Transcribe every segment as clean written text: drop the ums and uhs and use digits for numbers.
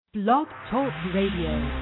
Blog Talk Radio.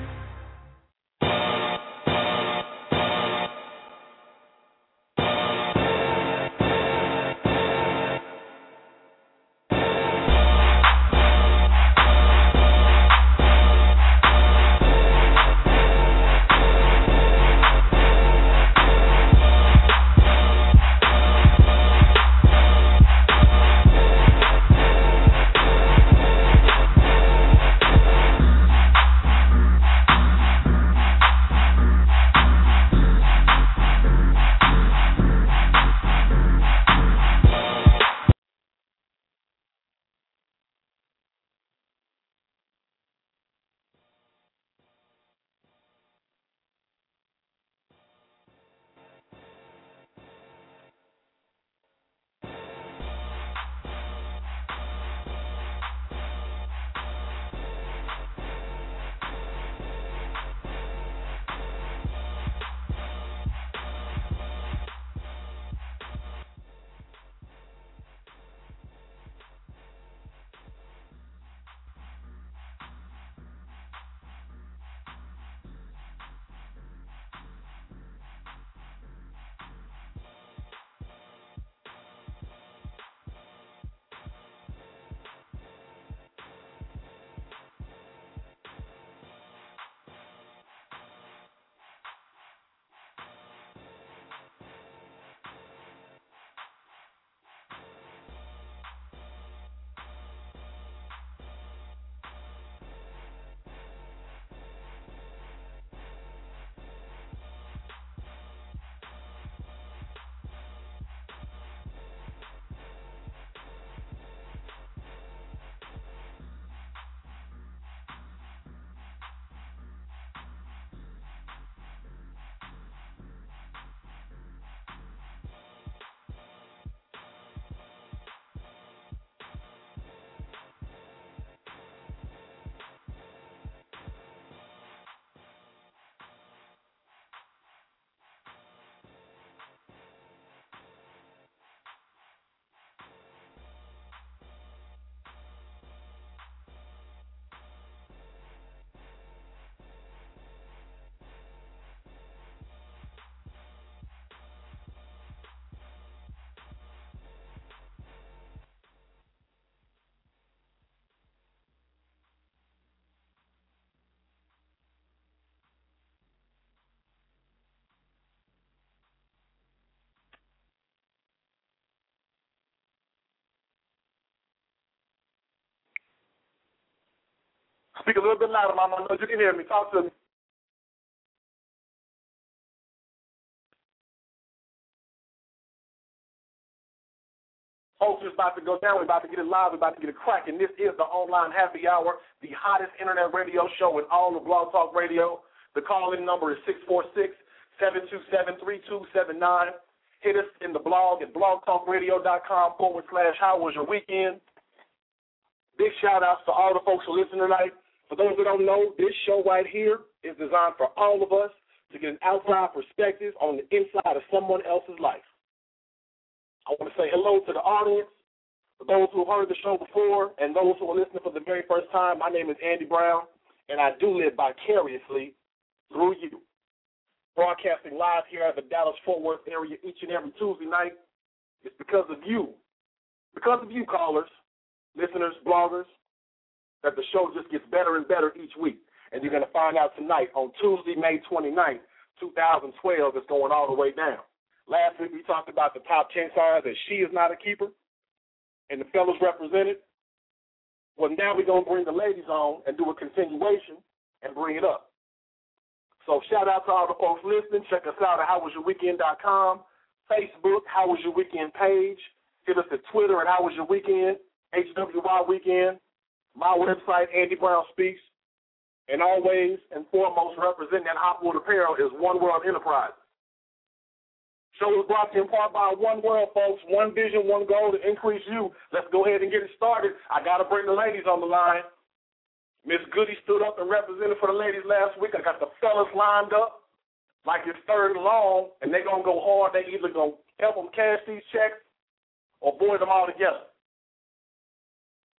Speak a little bit louder, Mama. I know you can hear me. Talk to me. Folks, it's about to go down. We're about to get it live. We're about to get it cracking. This is the Online Happy Hour, the hottest internet radio show in all of Blog Talk Radio. The call-in number is 646-727-3279. Hit us in the blog at blogtalkradio.com/how was your weekend. Big shout-outs to all the folks who listen tonight. For those who don't know, this show right here is designed for all of us to get an outside perspective on the inside of someone else's life. I want to say hello to the audience, for those who have heard the show before and those who are listening for the very first time. My name is Andy Brown, and I do live vicariously through you. Broadcasting live here at the Dallas-Fort Worth area each and every Tuesday night. It's because of you, callers, listeners, bloggers, that the show just gets better and better each week. And you're going to find out tonight on Tuesday, May 29th, 2012, it's going all the way down. Last week we talked about the top 10 signs that she is not a keeper, and the fellas represented. Well, now we're going to bring the ladies on and do a continuation and bring it up. So shout out to all the folks listening. Check us out at howwasyourweekend.com, Facebook, How Was Your Weekend page. Hit us at Twitter at How Was Your Weekend, HWY Weekend. My website, Andy Brown Speaks, and always and foremost representing that Hopwood Apparel is One World Enterprises. Show is brought to you in part by One World, folks. One vision, one goal to increase you. Let's go ahead and get it started. I got to bring the ladies on the line. Miss Goody stood up and represented for the ladies last week. I got the fellas lined up like it's third and long, and they're going to go hard. They either going to help them cash these checks or void them all together.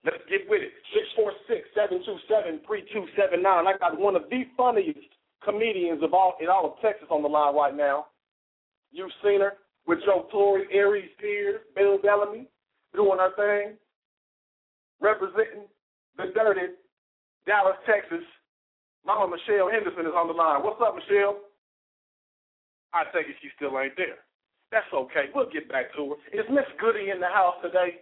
Let's get with it. 646-727-3279. I got one of the funniest comedians in all of Texas on the line right now. You've seen her with Joe Torre, Aries Spears, Bill Bellamy, doing her thing, representing the dirty Dallas, Texas. Mama Michelle Henderson is on the line. What's up, Michelle? I take it she still ain't there. That's okay. We'll get back to her. Is Miss Goody in the house today?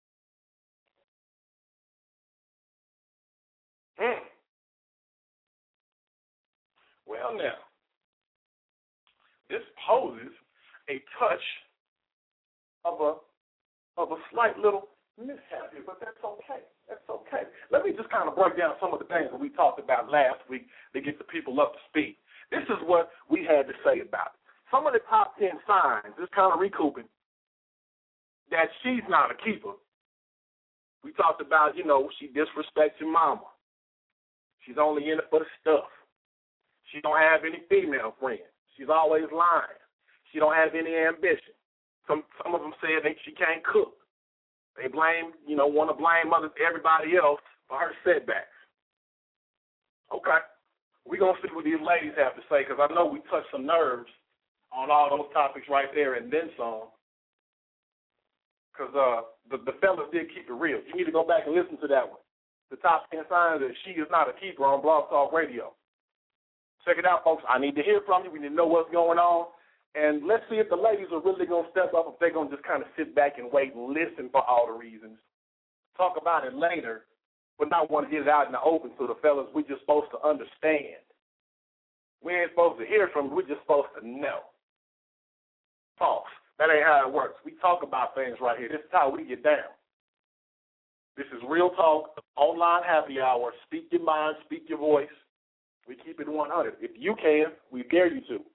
Well, now, this poses a touch of a slight little mishap here, but that's okay. That's okay. Let me just kind of break down some of the things that we talked about last week to get the people up to speed. This is what we had to say about it. Some of the top 10 signs, just kind of recouping, that she's not a keeper. We talked about, she disrespects your mama. She's only in it for the stuff. She don't have any female friends. She's always lying. She don't have any ambition. Some of them said that she can't cook. They blame, want to blame everybody else for her setbacks. Okay. We're going to see what these ladies have to say, because I know we touched some nerves on all those topics right there and then some. Because the fellas did keep it real. You need to go back and listen to that one. The top 10 signs that she is not a keeper on Blog Talk Radio. Check it out, folks. I need to hear from you. We need to know what's going on. And let's see if the ladies are really going to step up, if they're going to just kind of sit back and wait and listen for all the reasons. Talk about it later, but not want to get it out in the open to the fellas. We're just supposed to understand. We ain't supposed to hear from them. We're just supposed to know. False. That ain't how it works. We talk about things right here. This is how we get down. This is Real Talk, online happy hour. Speak your mind, speak your voice. We keep it 100. If you can, we dare you to.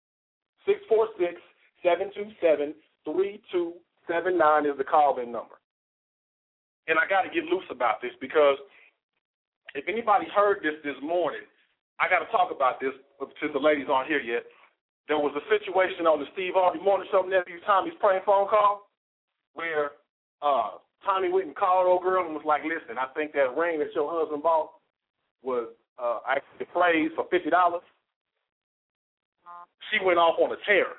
646-727-3279 is the call-in number. And I got to get loose about this, because if anybody heard this morning, I got to talk about this since the ladies aren't here yet. There was a situation on the Steve Harvey Morning Show, nephew Tommy's prank phone call, where Tommy went and called old girl and was like, listen, I think that ring that your husband bought was actually appraised for $50. She went off on a tear.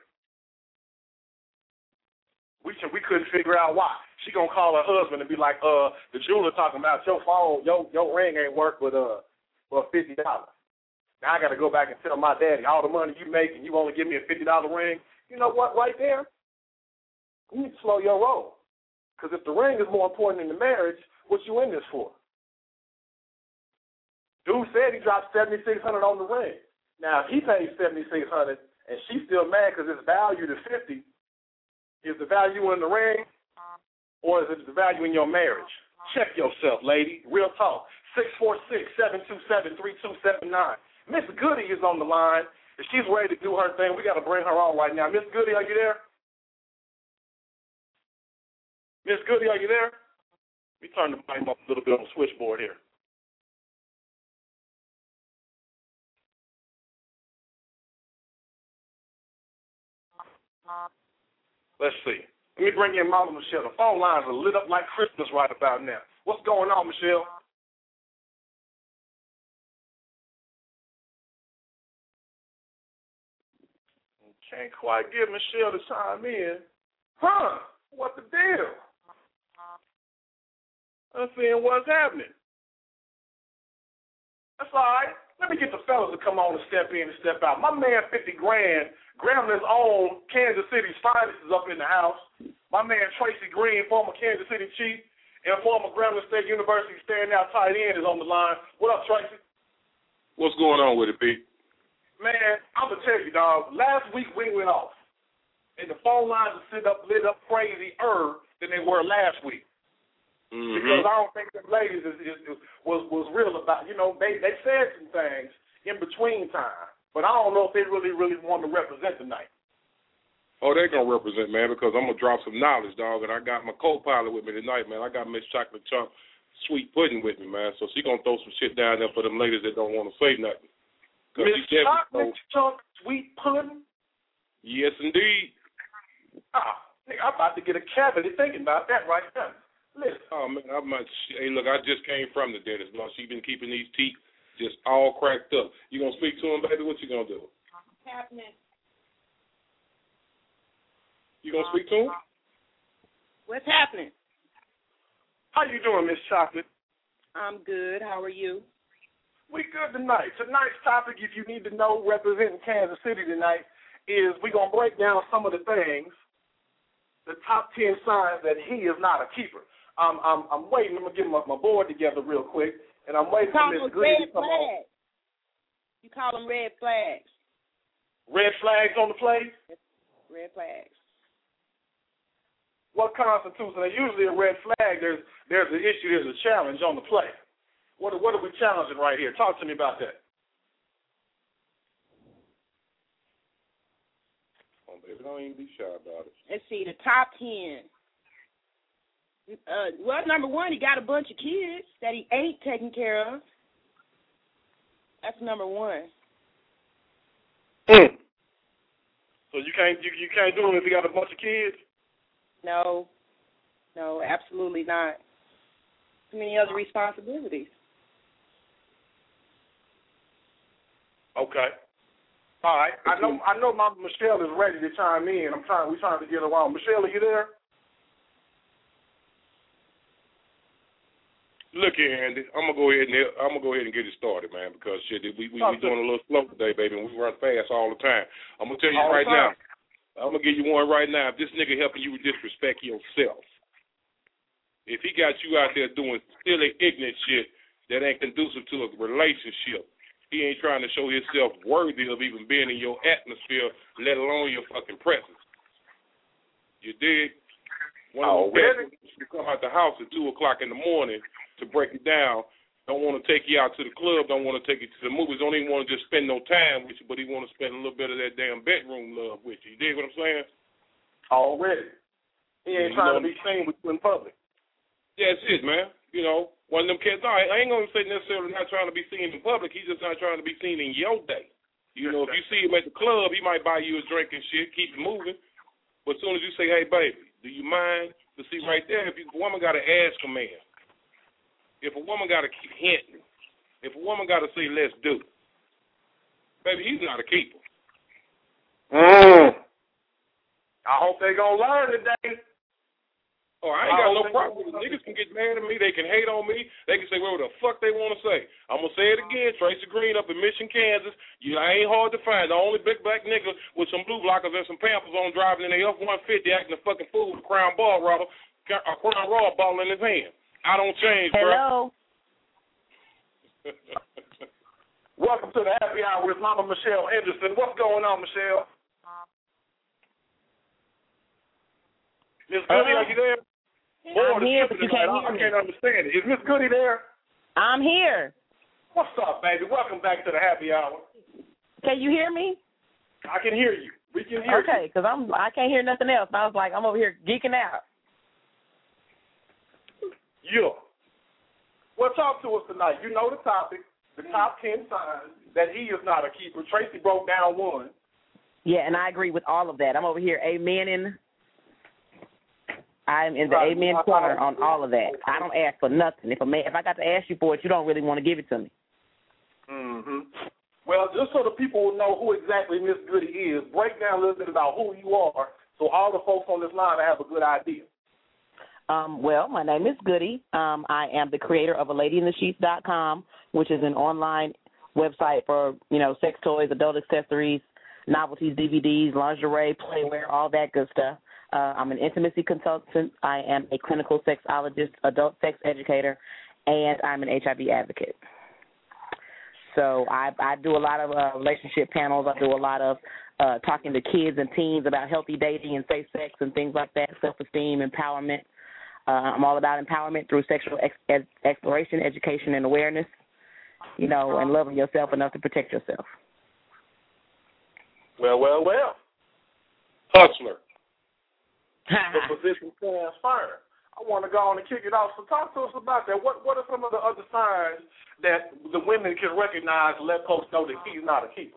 We couldn't figure out why. She gonna call her husband and be like, the jeweler talking about your phone, your ring ain't worth for $50. Now I gotta go back and tell my daddy all the money you make and you only give me a $50 ring. You know what? Right there, you need to slow your roll. Because if the ring is more important than the marriage, what you in this for? Dude said he dropped $7,600 on the ring. Now if he pays $7,600 and she's still mad because it's valued at $50, is the value in the ring or is it the value in your marriage? Check yourself, lady. Real talk. 646-727-3279. Miss Goody is on the line. If she's ready to do her thing, we got to bring her on right now. Miss Goody, are you there? Miss Goody, are you there? Let me turn the volume up a little bit on the switchboard here. Let's see. Let me bring in Mama Michelle. The phone lines are lit up like Christmas right about now. What's going on, Michelle? Can't quite get Michelle to chime in. Huh? What the deal? I'm seeing what's happening. That's all right. Let me get the fellas to come on and step in and step out. My man, 50 grand, Gramblin's own Kansas City's finest is up in the house. My man, Tracy Green, former Kansas City Chief and former Grambling State University standout tight end, is on the line. What up, Tracy? What's going on with it, B? Man, I'm going to tell you, dog, last week we went off, and the phone lines are lit up crazier than they were last week. Mm-hmm. Because I don't think the ladies was real about, they said some things in between time, but I don't know if they really want to represent tonight. Oh, they're going to represent, man, because I'm going to drop some knowledge, dog, and I got my co-pilot with me tonight, man. I got Miss Chocolate Chunk Sweet Pudding with me, man, so she's going to throw some shit down there for them ladies that don't want to say nothing. Miss Chocolate Chunk Sweet Pudding? Yes, indeed. Nigga, I'm about to get a cavity thinking about that right now. Listen. Oh, man, hey, look, I just came from the dentist. No, she been keeping these teeth just all cracked up. You going to speak to him, baby? What you going to do? What's happening? You going to speak to him? What's happening? How you doing, Miss Chocolate? I'm good. How are you? We good tonight. Tonight's topic, if you need to know, representing Kansas City tonight, is we're going to break down some of the things, the top 10 signs that he is not a keeper. I'm waiting. I'm going to get my board together real quick, and I'm waiting for Miss Goody to come on. You call them red flags. Red flags on the play? Red flags. What constitutes, and usually a red flag, there's an issue, there's a challenge on the play. What are we challenging right here? Talk to me about that. Oh, baby, don't even be shy about it. Let's see, the top 10. Well, number one, he got a bunch of kids that he ain't taking care of. That's number one. So you can't do them if you got a bunch of kids? No, absolutely not. Too many other responsibilities. Okay. All right. I know Mama Michelle is ready to chime in. We're trying to get her on. Michelle, are you there? Look here, Andy. I'm gonna go ahead and get it started, man, because shit, we doing a little slow today, baby, and we run fast all the time. I'm gonna tell you right now. I'm gonna give you one right now. If this nigga helping you disrespect yourself, if he got you out there doing silly, ignorant shit that ain't conducive to a relationship, he ain't trying to show himself worthy of even being in your atmosphere, let alone your fucking presence. You dig? One of them you come out the house at 2 o'clock in the morning to break it down. Don't want to take you out to the club. Don't want to take you to the movies. Don't even want to just spend no time with you, but he want to spend a little bit of that damn bedroom love with you. You dig what I'm saying? Already. He ain't trying to be seen with you in public. Yeah, that's it, man. You know, one of them kids. No, I ain't going to say necessarily not trying to be seen in public. He's just not trying to be seen in your day. You know, if you see him at the club, he might buy you a drink and shit, keep it moving. But as soon as you say, hey, baby, do you mind? To see right there, if a woman got to ask a man, if a woman got to keep hinting, if a woman got to say, let's do, baby, he's not a keeper. I hope they going to learn today. Oh, I ain't got no problem with it. Niggas can get mad at me. They can hate on me. They can say whatever the fuck they want to say. I'm going to say it again. Tracy Green up in Mission, Kansas. I ain't hard to find. The only big black nigga with some blue blockers and some Pampers on driving in a F-150 acting a fucking fool with a crown ball robber, a crown raw ball in his hand. I don't change, bro. Hello. Welcome to the Happy Hour with Mama Michelle Henderson. What's going on, Michelle? Miss Goody, are you there? I'm here, but you can't hear me. I can't understand it. Is Miss Goody there? I'm here. What's up, baby? Welcome back to the Happy Hour. Can you hear me? I can hear you. We can hear you. Okay, because I can't hear nothing else. I was like, I'm over here geeking out. Yeah. Well, talk to us tonight. You know the topic, the top 10 signs that he is not a keeper. Tracy broke down one. Yeah, and I agree with all of that. I'm over here amening. I'm in the amen corner on all of that. I don't ask for nothing. If I got to ask you for it, you don't really want to give it to me. Well, just so the people will know who exactly Miss Goody is, break down a little bit about who you are so all the folks on this line have a good idea. Well, my name is Goody. I am the creator of ALadyInTheSheets.com, which is an online website for, sex toys, adult accessories, novelties, DVDs, lingerie, playwear, all that good stuff. I'm an intimacy consultant. I am a clinical sexologist, adult sex educator, and I'm an HIV advocate. So I do a lot of relationship panels. I do a lot of talking to kids and teens about healthy dating and safe sex and things like that, self-esteem, empowerment. I'm all about empowerment through sexual exploration, education, and awareness, and loving yourself enough to protect yourself. Well. Hustler. The position transfer. I want to go on and kick it off. So talk to us about that. What are some of the other signs that the women can recognize and let folks know that he's not a keeper?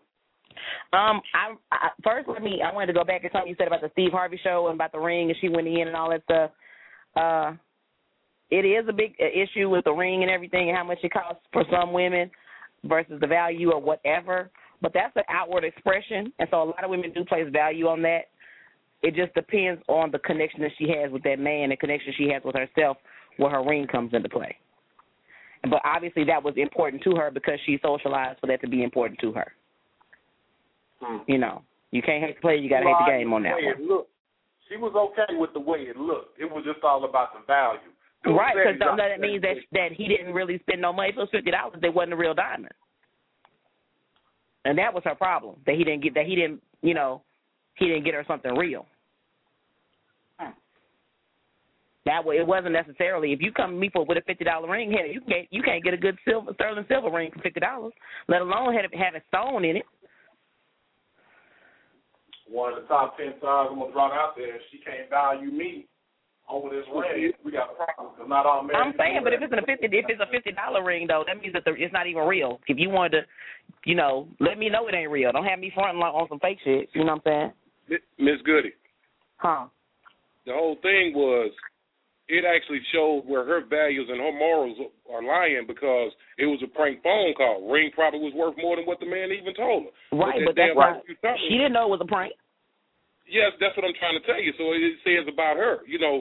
First, I wanted to go back to something you said about the Steve Harvey show and about the ring and she went in and all that stuff. it is a big issue with the ring and everything and how much it costs for some women versus the value or whatever. But that's an outward expression, and so a lot of women do place value on that. It just depends on the connection that she has with that man, the connection she has with herself, where her ring comes into play. But obviously that was important to her because she socialized for that to be important to her. You know, you can't hate the player, you got to hate the game on that one. Look, she was okay with the way it looked. It was just all about the value. Right, because that means that he didn't really spend no money. If it was $50, they wasn't a real diamond. And that was her problem, that he didn't get her something real. That way, it wasn't necessarily, if you come to me with a $50 ring, hell, you can't get a good sterling silver ring for $50, let alone have it stone in it. One of the top 10 signs I'm gonna draw out there. If she can't value me over this ring, we got a problem. Cause not all men. I'm saying, but if it's a $50 ring though, that means that it's not even real. If you wanted to, let me know it ain't real. Don't have me fronting on some fake shit. You know what I'm saying? Miss Goody. Huh? The whole thing was, it actually showed where her values and her morals are lying because it was a prank phone call. Ring probably was worth more than what the man even told her. Right, but that's why she didn't know it was a prank. Yes, that's what I'm trying to tell you. So it says about her.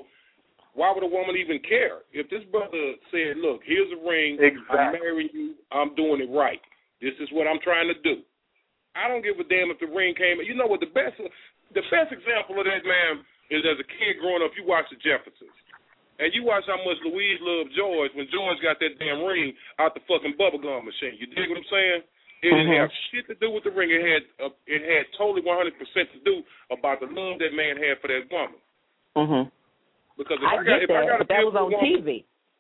Why would a woman even care? If this brother said, look, here's a ring, exactly. I'm marrying you, I'm doing it right. This is what I'm trying to do. I don't give a damn if the ring came. You know what, the best example of that, man, is as a kid growing up, you watch the Jeffersons. And you watch how much Louise loved George when George got that damn ring out the fucking bubblegum machine. You dig what I'm saying? It didn't have shit to do with the ring. It had totally 100% to do about the love that man had for that woman. Because if I got but that was on TV.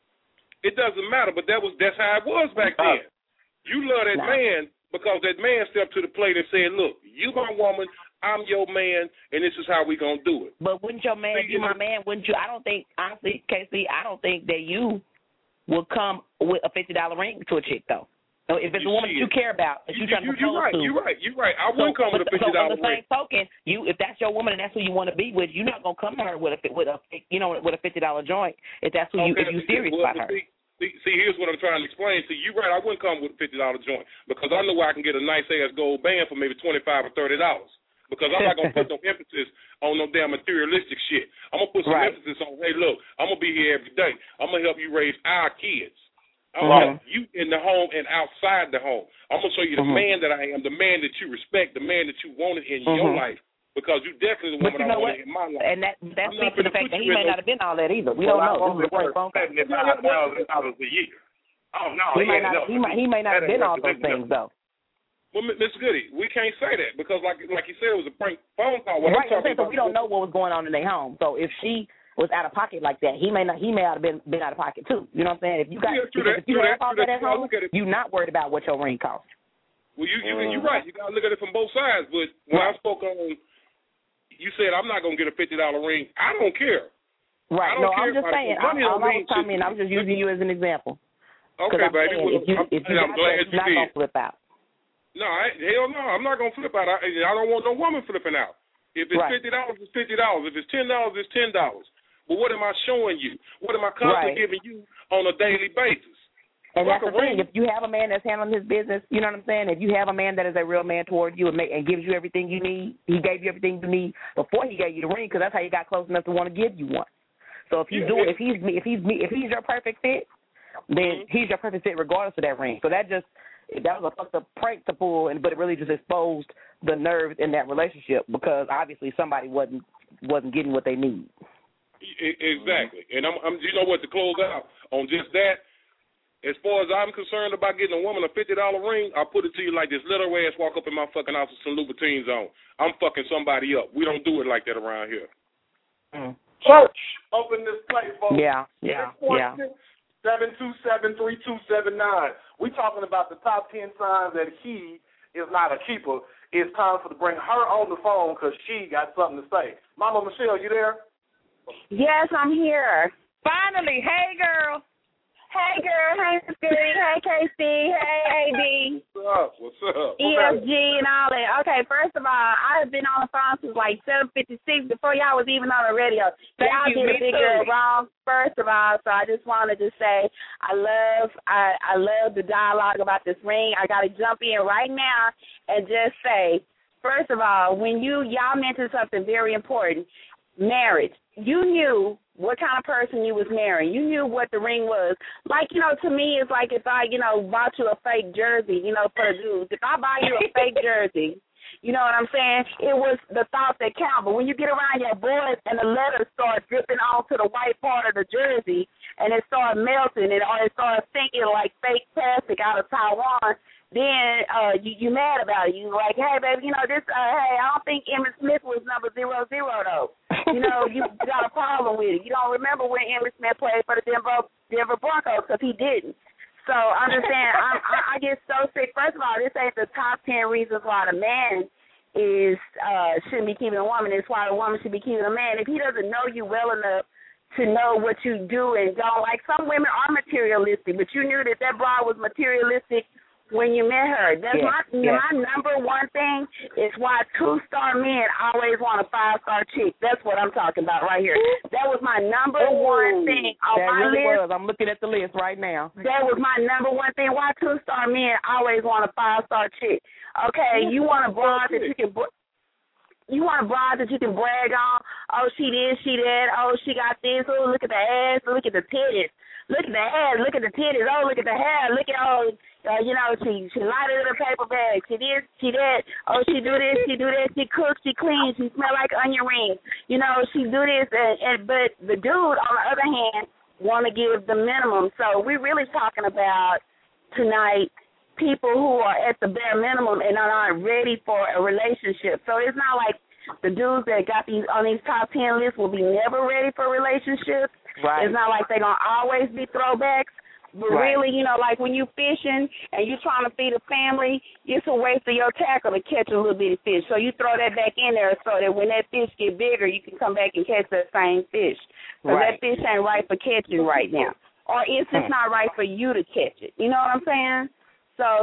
It doesn't matter, but that's how it was back then. You love that man because that man stepped to the plate and said, look, you my woman, I'm your man, and this is how we going to do it. But wouldn't your man be my man? Wouldn't you? I don't think, honestly, KC, I don't think that you would come with a $50 ring to a chick, though. So if it's a woman that you care about, that you're trying to propose to. You're right. I wouldn't come with a $50 ring. On the same token, if that's your woman and that's who you want to be with, you're not going to come to her with a $50 joint if that's who if you serious about her. See, here's what I'm trying to explain. See, you're right. I wouldn't come with a $50 joint because I know I can get a nice-ass gold band for maybe $25 or $30. Because I'm not going to put no emphasis on no damn materialistic shit. I'm going to put some emphasis on, hey, look, I'm going to be here every day. I'm going to help you raise our kids. I'm going to help you in the home and outside the home. I'm going to show you the man that I am, the man that you respect, the man that you wanted in your life. Because you definitely the woman I wanted in my life. And that speaks to the fact that he may not have been all that either. We don't know. This is a great phone call. $75,000 a year. Oh, no. He may not have been all those things, though. Well, Miss Goody, we can't say that because, like you said, it was a prank phone call. So we don't know what was going on in their home. So if she was out of pocket like that, he may have been out of pocket too. You know what I'm saying? If you have all that at home, you're not worried about what your ring costs. Well, you're right. You got to look at it from both sides. But when I spoke on, you said I'm not going to get a $50 ring. I don't care. Right. I'm just saying. I was just using you as an example. Okay, baby. If you got that, you're not going to flip out. No, hell no, I'm not going to flip out. I don't want no woman flipping out. If it's $50, it's $50. If it's $10, it's $10. But what am I showing you? What am I constantly giving you on a daily basis? And that's the thing. If you have a man that's handling his business, you know what I'm saying? If you have a man that is a real man toward you and gives you everything you need, he gave you everything you need before he gave you the ring because that's how you got close enough to want to give you one. So if he's your perfect fit, then he's your perfect fit regardless of that ring. So that was a fucked up prank to pull, but it really just exposed the nerves in that relationship because obviously somebody wasn't getting what they need. Exactly, and I'm you know what, to close out on just that, as far as I'm concerned about getting a woman a $50 ring, I'll put it to you like this: let her ass walk up in my fucking house with some Louboutins on. I'm fucking somebody up. We don't do it like that around here. Church, open this place, folks. Yeah. 727-3279. We talking about the top 10 signs that he is not a keeper. It's time to bring her on the phone because she got something to say. Mama Michelle, you there? Yes, I'm here. Finally. Hey, girl. Hey, girl. Hey, Miss Goody. Hey, KC. Hey, AD. up? What's up? ESG and all that. Okay, first of all, I have been on the phone since like 7:56 before y'all was even on the radio. Y'all did a big girl wrong, first of all. So I just wanted to say I love the dialogue about this ring. I got to jump in right now and just say, first of all, when y'all mentioned something very important, marriage. You knew what kind of person you was marrying. You knew what the ring was. Like, to me, it's like if I, bought you a fake jersey, for the dudes. If I buy you a fake jersey, you know what I'm saying? It was the thought that counted. But when you get around your boys and the letters start dripping onto the white part of the jersey and it started melting or it started sinking like fake plastic out of Taiwan, then you mad about it. You like, hey, baby, this, hey, I don't think Emmitt Smith was number 00, though. You got a problem with it. You don't remember when Emmitt Smith played for the Denver Broncos because he didn't. So understand, I get so sick. First of all, this ain't the top 10 reasons why the man shouldn't be keeping a woman. It's why the woman should be keeping a man. If he doesn't know you well enough to know what you do and don't, like some women are materialistic, but you knew that broad was materialistic when you met her. That's my number one thing is why 2-star men always want a 5-star chick. That's what I'm talking about right here. That was my number one thing on my list. I'm looking at the list right now. That was my number one thing. Why 2-star men always want a 5-star chick? Okay, you want a broad that you can. You want a broad that you can brag on. Oh, she this, she that. Oh, she got this. Oh, look at the ass. Look at the titties. Look at the ass. Look at the titties. Oh, look at the hair. Look at she lighted in a paper bag. She this, she that. Oh, she do this, she do that. She cooks, she cleans. She smell like onion rings. She do this. But the dude, on the other hand, want to give the minimum. So we're really talking about tonight people who are at the bare minimum and are not ready for a relationship. So it's not like the dudes that got these on these top 10 lists will be never ready for relationships. Right. It's not like they're going to always be throwbacks. But really, like when you fishing and you trying to feed a family, it's a waste of your tackle to catch a little bitty fish. So you throw that back in there so that when that fish get bigger, you can come back and catch that same fish. So that fish ain't right for catching right now. Or it's just not right for you to catch it. You know what I'm saying? So,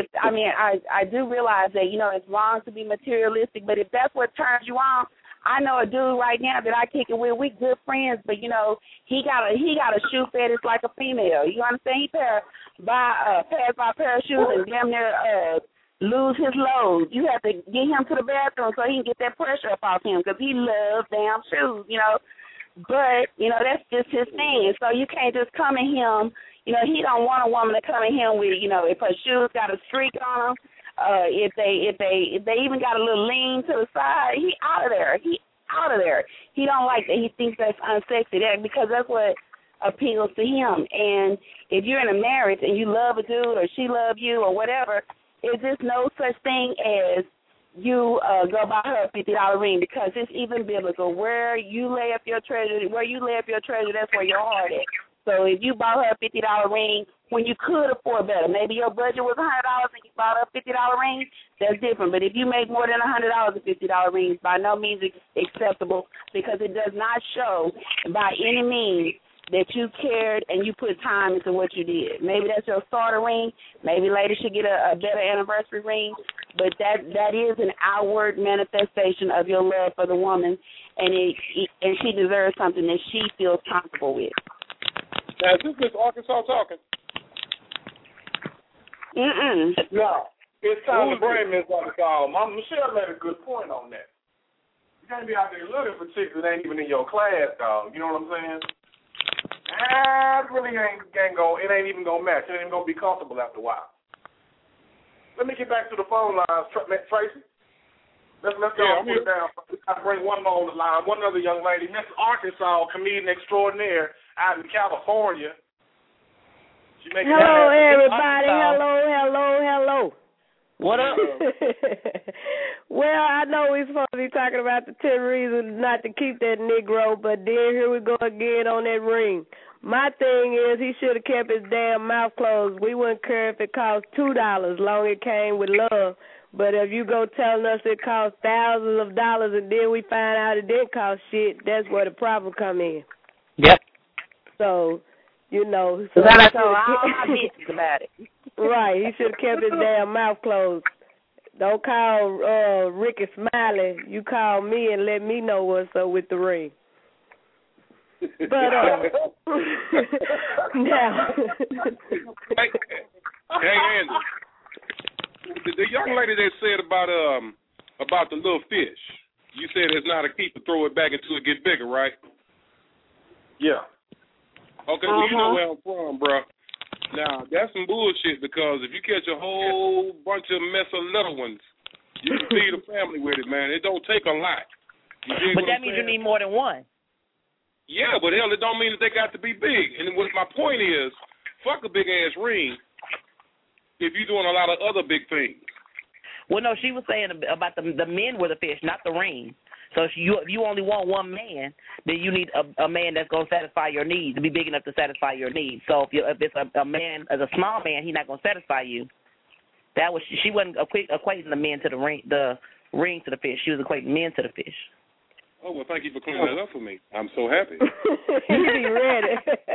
I do realize that, it's wrong to be materialistic, but if that's what turns you on, I know a dude right now that I kick it with. We good friends, but he got a shoe fetish like a female. You understand? He pass by a pair of shoes and damn near lose his load. You have to get him to the bathroom so he can get that pressure up off him because he loves damn shoes. But that's just his thing. So you can't just come at him. He don't want a woman to come at him with if her shoes got a streak on them. If they even got a little lean to the side, he out of there. He don't like that. He thinks that's unsexy because that's what appeals to him. And if you're in a marriage and you love a dude or she love you or whatever, it's just no such thing as you go buy her a $50 ring because it's even biblical. Where you lay up your treasure, that's where your heart is. So if you bought her a $50 ring when you could afford better, maybe your budget was $100 and you bought her a $50 ring, that's different. But if you make more than $100 in $50 rings, by no means acceptable because it does not show by any means that you cared and you put time into what you did. Maybe that's your starter ring. Maybe later she'll get a better anniversary ring. But that is an outward manifestation of your love for the woman, and she deserves something that she feels comfortable with. Now, is this Miss Arkansas talking? No. It's time to bring Miss Arkansas. Mama Michelle made a good point on that. You can't be out there looking for chicks that ain't even in your class, dog. You know what I'm saying? It really ain't even gonna match. It ain't even gonna be comfortable after a while. Let me get back to the phone lines, Tracy. Let's go and put it down. I'll bring one more on the line. One other young lady, Miss Arkansas, comedian extraordinaire out in California. Hello, everybody. Hello. What up? Well, I know we're supposed to be talking about the 10 reasons not to keep that Negro, but then here we go again on that ring. My thing is he should have kept his damn mouth closed. We wouldn't care if it cost $2, long it came with love. But if you go telling us it cost thousands of dollars and then we find out it didn't cost shit, that's where the problem come in. Yep. So, So I told all my bitches about it. Right, he should have kept his damn mouth closed. Don't call Ricky Smiley. You call me and let me know what's up with the ring. But now, hey, Andy, the young lady that said about the little fish, you said it's not a keeper, throw it back until it gets bigger, right? Yeah. Okay, well, you know where I'm from, bro. Now, that's some bullshit because if you catch a whole bunch of mess of little ones, you can feed a family with it, man. It don't take a lot. But that means you need more than one. Yeah, but hell, it don't mean that they got to be big. And what my point is, fuck a big-ass ring if you're doing a lot of other big things. Well, no, she was saying about the men with the fish, not the ring. So if you only want one man, then you need a man that's going to satisfy your needs, to be big enough to satisfy your needs. So if it's a man, as a small man, he's not going to satisfy you. She wasn't equating the men to the ring to the fish. She was equating men to the fish. Oh, well, thank you for clearing that up for me. I'm so happy. You be ready.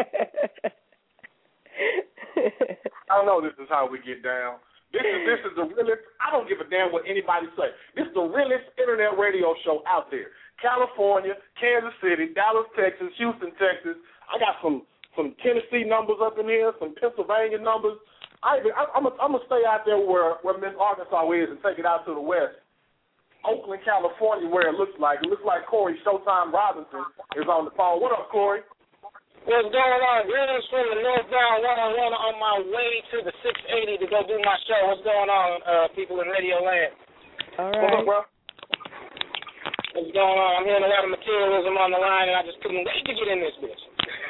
I know this is how we get down. This is the realest. I don't give a damn what anybody say. This is the realest internet radio show out there. California, Kansas City, Dallas, Texas, Houston, Texas. I got some Tennessee numbers up in here, some Pennsylvania numbers. I'm gonna stay out there where Miss Arkansas is and take it out to the west. Oakland, California, where it looks like. It looks like Corey Showtime Robinson is on the phone. What up, Corey? What's going on? Greetings from the northbound 101 on my way to the 680 to go do my show. What's going on, people in Radio Land? All right. What's up, bro? What's going on? I'm hearing a lot of materialism on the line, and I just couldn't wait to get in this bitch.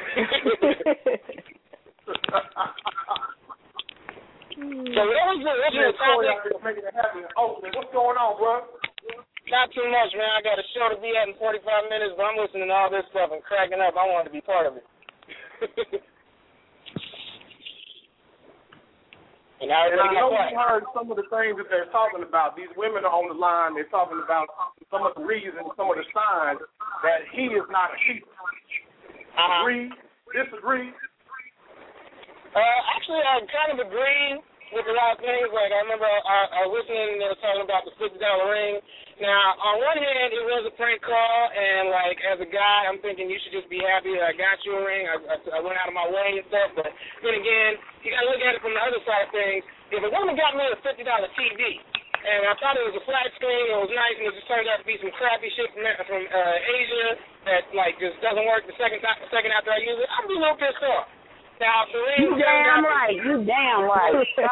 So what was the topic? Making it happen in Oakland. What's going on, bro? Not too much, man. I got a show to be at in 45 minutes, but I'm listening to all this stuff and cracking up. I wanted to be part of it. And I already heard some of the things that they're talking about. These women are on the line. They're talking about some of the reasons, some of the signs that he is not a cheater. Agree? Disagree? Actually, I kind of agree with a lot of things. Like, I remember I was listening, they were talking about the $50 ring. Now, on one hand, it was a prank call, and, like, as a guy, I'm thinking you should just be happy that I got you a ring. I went out of my way and stuff, but then again, you got to look at it from the other side of things. If a woman got me a $50 TV, and I thought it was a flat screen, it was nice, and it just turned out to be some crappy shit from Asia that, like, just doesn't work the second after I use it, I'd be a little pissed off. Now, you damn right. So right.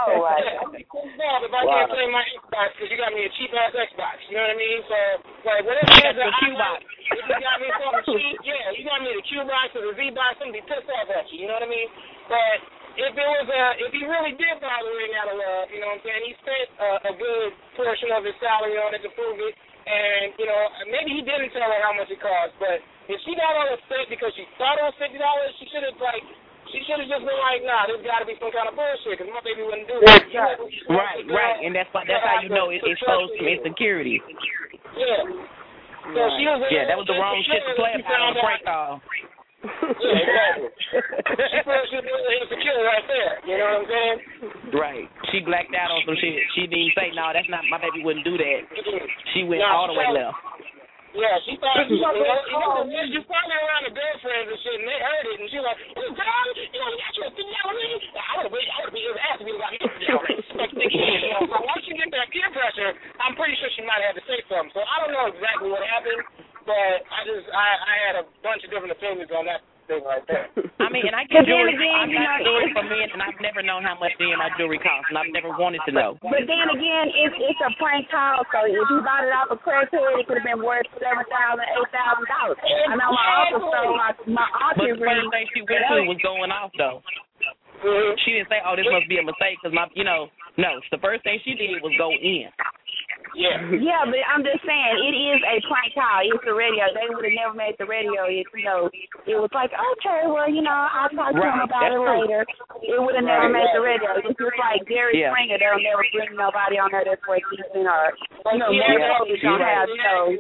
If I can't play my Xbox because you got me a cheap-ass Xbox, you know what I mean? So, like, whatever it is, if you got me something cheap, yeah, you got me the Q-Box or the Z-Box, I'm going to be pissed off at you know what I mean? But if he really did buy the ring out of love, you know what I'm saying, he spent a good portion of his salary on it to prove it, and, you know, maybe he didn't tell her how much it cost, but if she got all upset because she thought it was $50, she should have, like, just been like, nah, there's got to be some kind of bullshit, because my baby wouldn't do it. Right, and that's how you know it's exposed to insecurity. Yeah. So she was that was the wrong shit to play about on a prank call. Yeah, exactly. She was insecure right there, you know what I'm saying? Right. She blacked out on some shit. She didn't even say, no, that's not, my baby wouldn't do that. She went all the way left. Yeah, she thought, you probably around the girlfriends and shit, and they heard it, and she was like, oh, God, you know, you got your $50 ring? I would have beat his ass if he got me $50 ring. So once you get that peer pressure, I'm pretty sure she might have had to say something. So I don't know exactly what happened, but I had a bunch of different opinions on that thing right there. I mean, and I get jewelry from men, and I've never known how much my jewelry costs, and I've never wanted to know. But then again, it's a prank call, so if you bought it off a crackhead, it could have been worth $7,000, $8,000. I know my uncle sold my auntie ring. But the first thing she went to was going off, though. She didn't say, oh, this must be a mistake, because no, the first thing she did was go in. Yeah, but I'm just saying, it is a prank call. It's the radio. They would have never made the radio if, it was like, okay, well, I'll talk to them about it later. It would have never made the radio. It's just like Jerry Springer. They'll never bring nobody on there that's worth decent or, Mary don't have shows.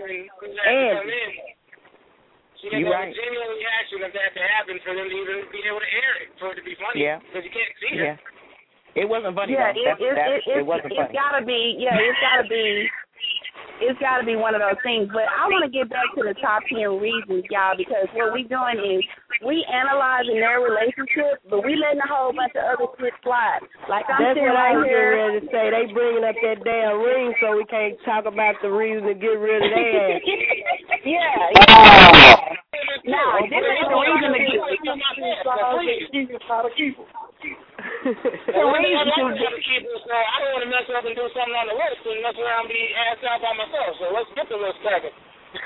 She didn't have a genuine reaction of that to happen for them to even be able to air it, for it to be funny. Yeah. Because you can't see it. Yeah. It wasn't funny. Yeah, it wasn't funny. It's gotta be. Yeah, it's got to be one of those things. But I want to get back to the top 10 reasons, y'all, because what we doing is we analyzing their relationship, but we letting a whole bunch of other shit slide. Like I'm That's sitting what I right was here. getting ready to say. They bringing up that damn ring so we can't talk about the reason to get rid of their ass. Yeah. No, this ain't the reason to get rid of how to keep them. the reason to keep us. I don't want to mess up and do something on the list and mess around and be asked out by myself. So let's get the list cracking.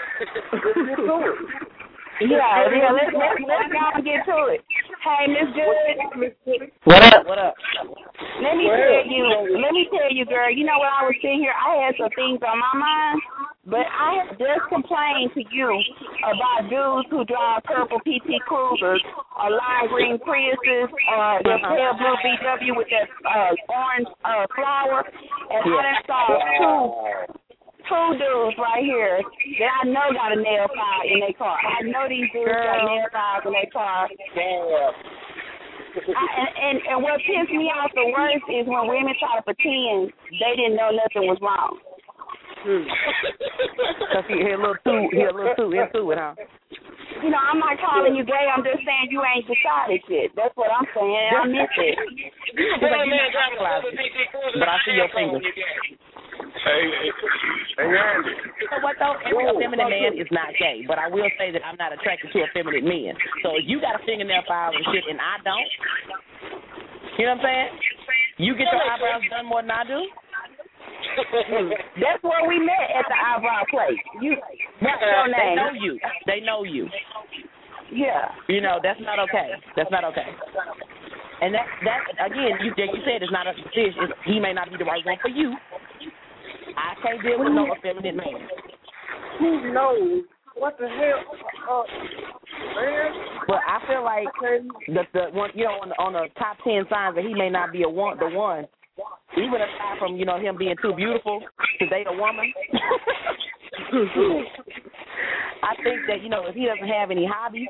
Yeah, let's go and get to it. Hey, Miss Good. What up? Let me tell you, girl, you know when I was sitting here, I had some things on my mind, but I have just complained to you about dudes who drive purple PT Cruisers or lime green Priuses or the pale blue VW with that orange flower, and I done saw two dudes right here that I know got a nail file in their car. I know these dudes got nail files in their car. And what pissed me off the worst is when women try to pretend they didn't know nothing was wrong. Because he a little too into it, huh? You know, I'm not calling you gay. I'm just saying you ain't decided yet. That's what I'm saying. I miss it. But I see your fingers. Hey, Andy. You know what, though? Every effeminate man is not gay, but I will say that I'm not attracted to effeminate men. So if you got a fingernail file and shit and I don't, you know what I'm saying? You get your eyebrows done more than I do? That's where we met, at the eyebrow place. What's your name? They know you. Yeah. You know, that's not okay. And that again, you said it's not a decision. He may not be the right one for you. I can't deal with no effeminate man. Who knows? What the hell? Man. But I feel like the one, you know, on the top 10 signs that he may not be the one, even aside from, you know, him being too beautiful to date a woman. I think that, you know, if he doesn't have any hobbies,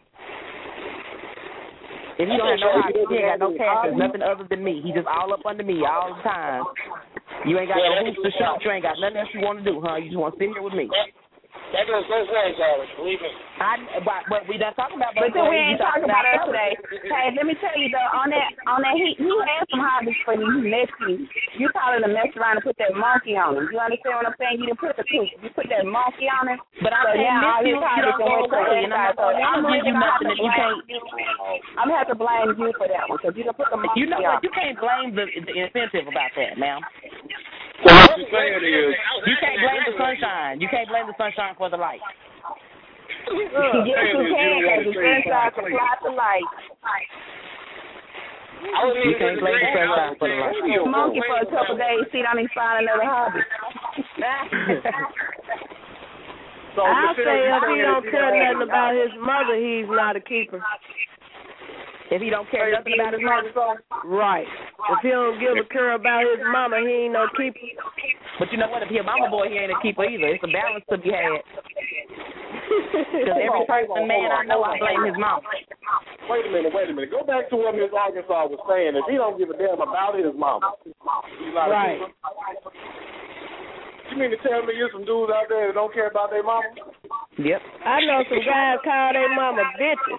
if he don't have no hobbies, he ain't got no character, nothing other than me. He just all up under me all the time. You ain't got no hoops to shoot. You ain't got nothing else you want to do, huh? You just want to sit here with me. That goes both ways, Alex. Believe me. But we not talking about. But then we ain't talking about that today. Hey, let me tell you though, on that, he had some hobbies for you. He met you. You probably done messed around and put that monkey on him. You understand what I'm saying? You didn't put the poop. You put that monkey on him. But I'm saying you don't go away, and I'm not gonna give you nothing that you can't. I'm gonna have to blame you for that one because you done put the monkey on. You know what? You can't blame the incentive about that, ma'am. So what you're saying is, you can't blame the sunshine. You can't blame the sunshine for the light. Yes, you can, because the sunshine supplies the light. You can't blame the sunshine for the light. Monkey for a couple days, see, don't even find another hobby. So I'll say if he don't care nothing about his mother, he's not a keeper. If he don't care nothing about his mother, right. If he don't give a care about his mama, he ain't no keeper. But you know what? If he a mama boy, he ain't a keeper either. It's a balance to be had. Because every person, man, I know I blame his mama. Wait a minute. Go back to what Miss Arkansas was saying. If he don't give a damn about his mama, he's not a keeper. You mean to tell me there's some dudes out there that don't care about their mama? Yep. I know some guys call their mama bitches.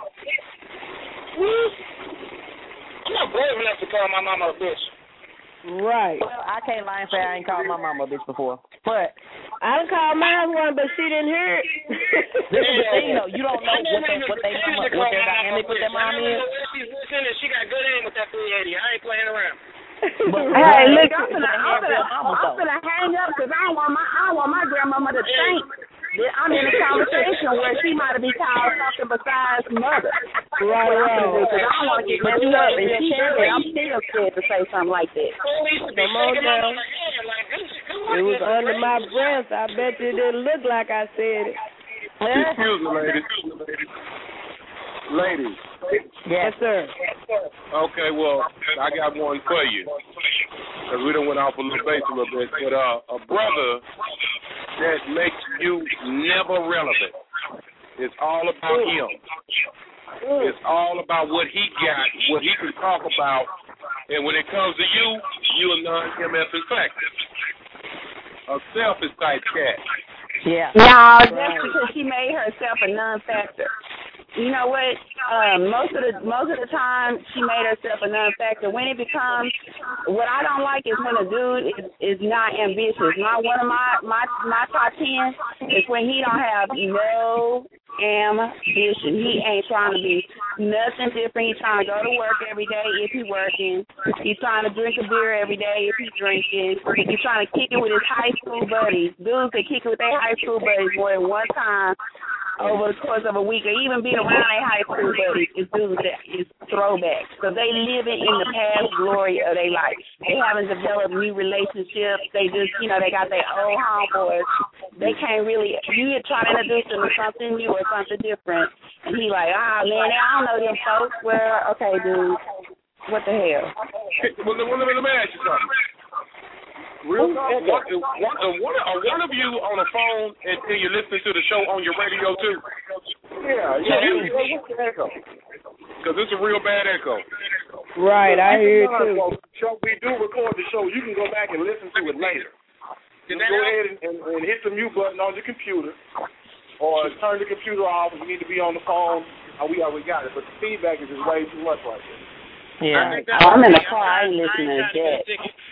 I'm not brave enough to call my mama a bitch. Right. Well, I can't lie and say I ain't called my mama a bitch before. But I done called mine one, but she didn't hear it. This is the thing, though. You don't know what their dynamic with their mom is. She's listening. She got good aim with that 380. I ain't playing around. Hey, look, I'm gonna hang up because I don't want my grandmama to think that I'm in a conversation where she might be called something besides mother. Right. Because I don't want to get messed up, and she should. I'm still scared to say something like that. Come on down. It was under my breath. I bet you it didn't look like I said it. Excuse me, ladies. Yes, sir. Okay, well, I got one for you. Because we done went off a little base a little bit. But a brother that makes you never relevant. It's all about him. It's all about what he got, what he can talk about, And when it comes to you, you're a non-MF effective. A selfish type cat. Yeah. No, that's because she made herself a non-factor. You know what? Most of the time, she made herself a non-factor. When it becomes, what I don't like is when a dude is not ambitious. One of my top 10 is when he don't have no ambition. He ain't trying to be nothing different. He's trying to go to work every day if he's working. He's trying to drink a beer every day if he's drinking. He's trying to kick it with his high school buddies. Dudes that kick it with their high school buddies more than one time over the course of a week, or even being around their high school buddies, is dudes that is throwbacks. So they living in the past glory of their life. They haven't developed new relationships. They just, they got their old homeboys. They can't really, you try to introduce them to something new or something different, and he like, man, I don't know them folks. Well, okay, dude, what the hell? Well, let me ask you something. Real talk, one of you on the phone and you're listening to the show on your radio too? Yeah. Because it's a real bad echo. Right, I hear it too. We do record the show. You can go back and listen to it later. Just go ahead and hit the mute button on your computer, or turn the computer off if you need to be on the phone. We already got it, but the feedback is just way too much right there. Yeah, I'm in the car. I ain't listening to that.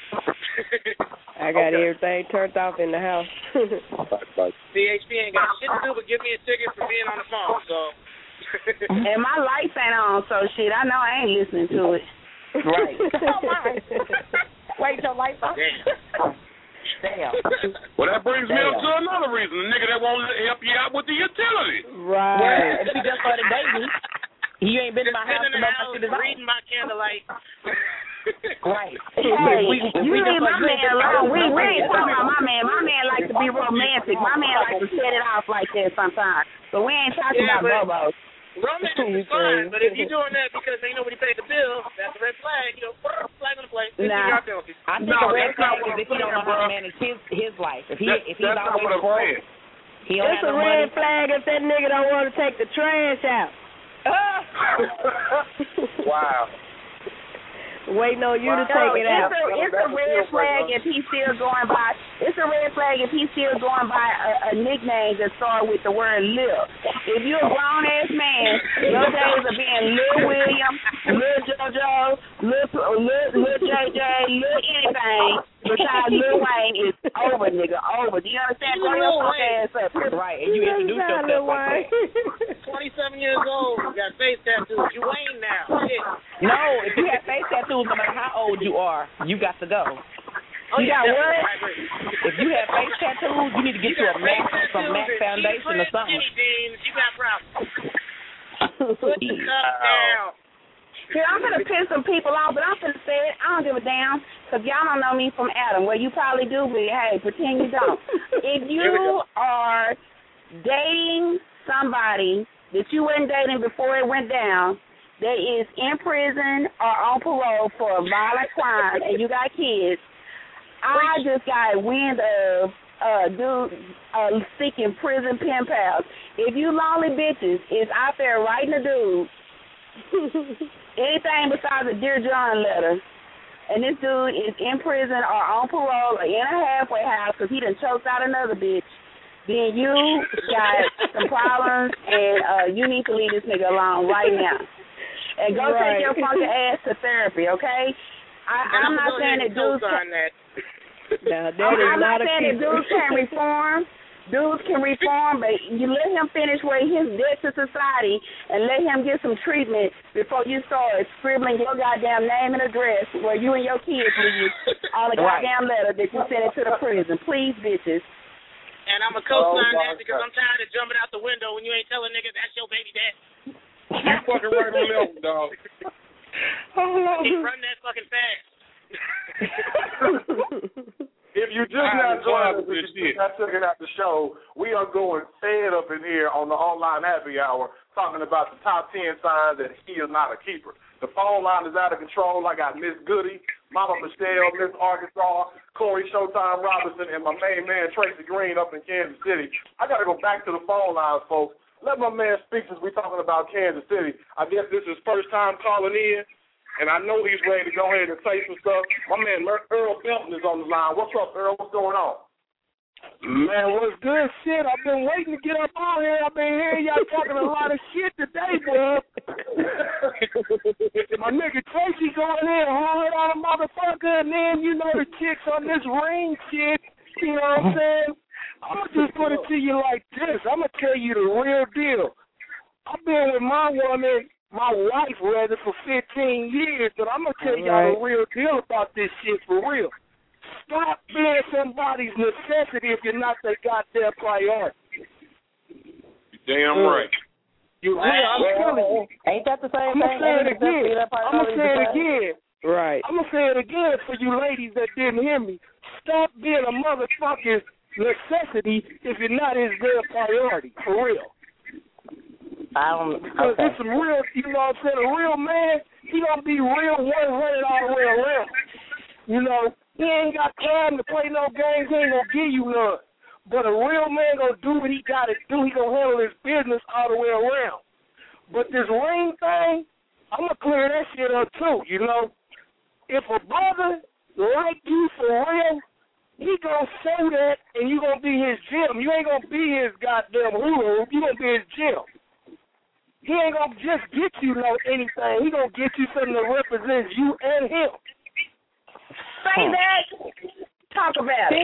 I got everything turned off in the house. CHP ain't got shit to do but give me a ticket for being on the phone, so. And my lights ain't on, so shit, I know I ain't listening to it. Right. Wait, your lights on? Damn. Well, that brings me up to another reason. The nigga that won't help you out with the utility. Right. Well, if he just started dating, you ain't been in my house to know my shit is on. Reading my candlelight. Right. Hey, you leave my man alone. We ain't talking about my man. My man likes to be romantic. My man likes to set it off like that sometimes. But we ain't talking about bobos. Romance is fine, but if you're doing that because ain't nobody paid the bill, that's a red flag. Flag on the plate. Nah. I think a red flag is if you don't know how to manage his life. If he's always broke, he don't it's have no a red money. flag if that nigga don't want to take the trash out. Wow. Waiting on you to take it out. It's a red flag if he's still going by. It's a red flag if he's still going by a nickname that starts with the word Lil. If you're a grown ass man, your days of being Lil William, Lil JoJo, Lil JJ, Lil anything besides Lil Wayne is over, nigga, over. Do you understand? Grow your fuck ass up. Right, and you introduce yourself like that. 27 years old, you got face tattoos. You Wayne now. Shit. No, if you have face tattoos, no matter how old you are, you got to go. You got what? If you have face tattoos, you need to get you a Mac, some Mac Foundation or something. You got problems. Put the cup down. See, I'm going to piss some people off, but I'm going to say it. I don't give a damn, because y'all don't know me from Adam. Well, you probably do, but hey, pretend you don't. If you are dating somebody that you weren't dating before it went down, that is in prison or on parole for a violent crime, and you got kids, I just got wind of dude seeking prison pen pals. If you lonely bitches is out there writing a dude anything besides a Dear John letter, and this dude is in prison or on parole or in a halfway house because he done choked out another bitch, then you got some problems, and you need to leave this nigga alone right now. And go take your funky ass to therapy, okay? I'm not saying that dudes I'm not saying that dudes can't reform. Dudes can reform, but you let him finish where his debt to society and let him get some treatment before you start scribbling your goddamn name and address where you and your kids leave on a goddamn letter that you sent it to the prison. Please, bitches. And I'm a co-sign that because I'm tired of jumping out the window when you ain't telling niggas that's your baby dad. You fucking right on that, dog. He run that fucking fast. If you just not joining us, if you just not checking out the show, we are going fed up in here on the online happy hour talking about the top 10 signs that he is not a keeper. The phone line is out of control. I got Miss Goody, Mama Michelle, Miss Arkansas, Corey Showtime Robinson, and my main man Tracy Green up in Kansas City. I got to go back to the phone lines, folks. Let my man speak since we're talking about Kansas City. I guess this is first time calling in. and I know he's ready to go ahead and say some stuff. My man Earl Belton is on the line. What's up, Earl? What's going on? Man, what's good? Shit, I've been waiting to get up on here. I've been hearing y'all talking a lot of shit today, bro. My nigga Tracy going in hard on a motherfucker, and then, you know, the chicks on this ring shit, you know what I'm saying? I'm going to just put it to you like this. I'm going to tell you the real deal. I've been with my woman, my wife, rather, for 15 years, but I'm going to tell y'all the real deal about this shit for real. Stop being somebody's necessity if you're not their goddamn priority. Damn right. You I'm telling you. Ain't that the same I'm thing? gonna say it again. I'm gonna say it again. Right. I'm gonna say it again for you ladies that didn't hear me. Stop being a motherfucker's necessity if you're not his real priority. For real. Because it's some real, you know what I'm saying, a real man, he gonna be real 100 all the way around. You know, he ain't got time to play no games, he ain't gonna give you none. But a real man gonna do what he gotta do, he gonna handle his business all the way around. But this ring thing, I'm gonna clear that shit up too, you know. If a brother like you for real, he gonna show that and you gonna be his gym. You ain't gonna be his goddamn hula hoop, you gonna be his gym. He ain't gonna just get you anything. He gonna get you something that represents you and him. Say that. Talk about it.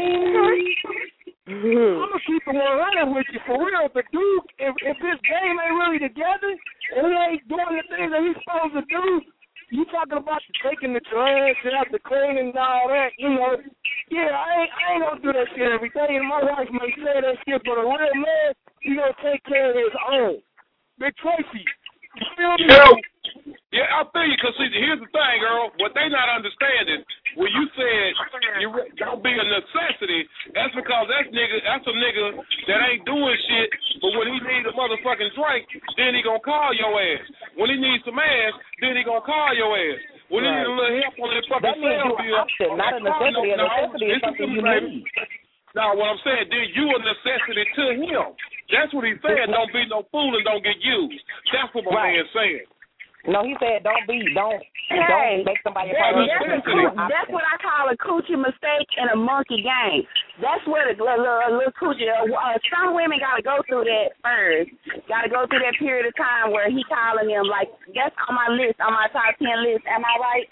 I'm gonna keep it 100 with you for real. But dude, if this game ain't really together and he ain't doing the things that he's supposed to do, you talking about taking the trash out, the cleaning and all that, you know. Yeah, I ain't gonna do that shit every day. And my wife may say that shit, but a real man, he gonna take care of his own. Big Tracy, you feel me? Yeah, I'll tell you, because here's the thing, Earl. What they not understanding, when you said you don't be a necessity, that's because that's a nigga that ain't doing shit, but when he needs a motherfucking drink, then he gonna call your ass. When he needs some ass, then he gonna call your ass. When he needs a little help on that fucking cell bill, not a necessity. A necessity is something you need. No, what I'm saying, then you a necessity to him. That's what he's saying. Don't be no fool and don't get used. That's what my man's saying. No, he said don't make somebody a that's what I call a coochie mistake and a monkey game. That's where the little coochie. Some women got to go through that first. Got to go through that period of time where he calling them like, that's on my list, on my top 10 list. Am I right?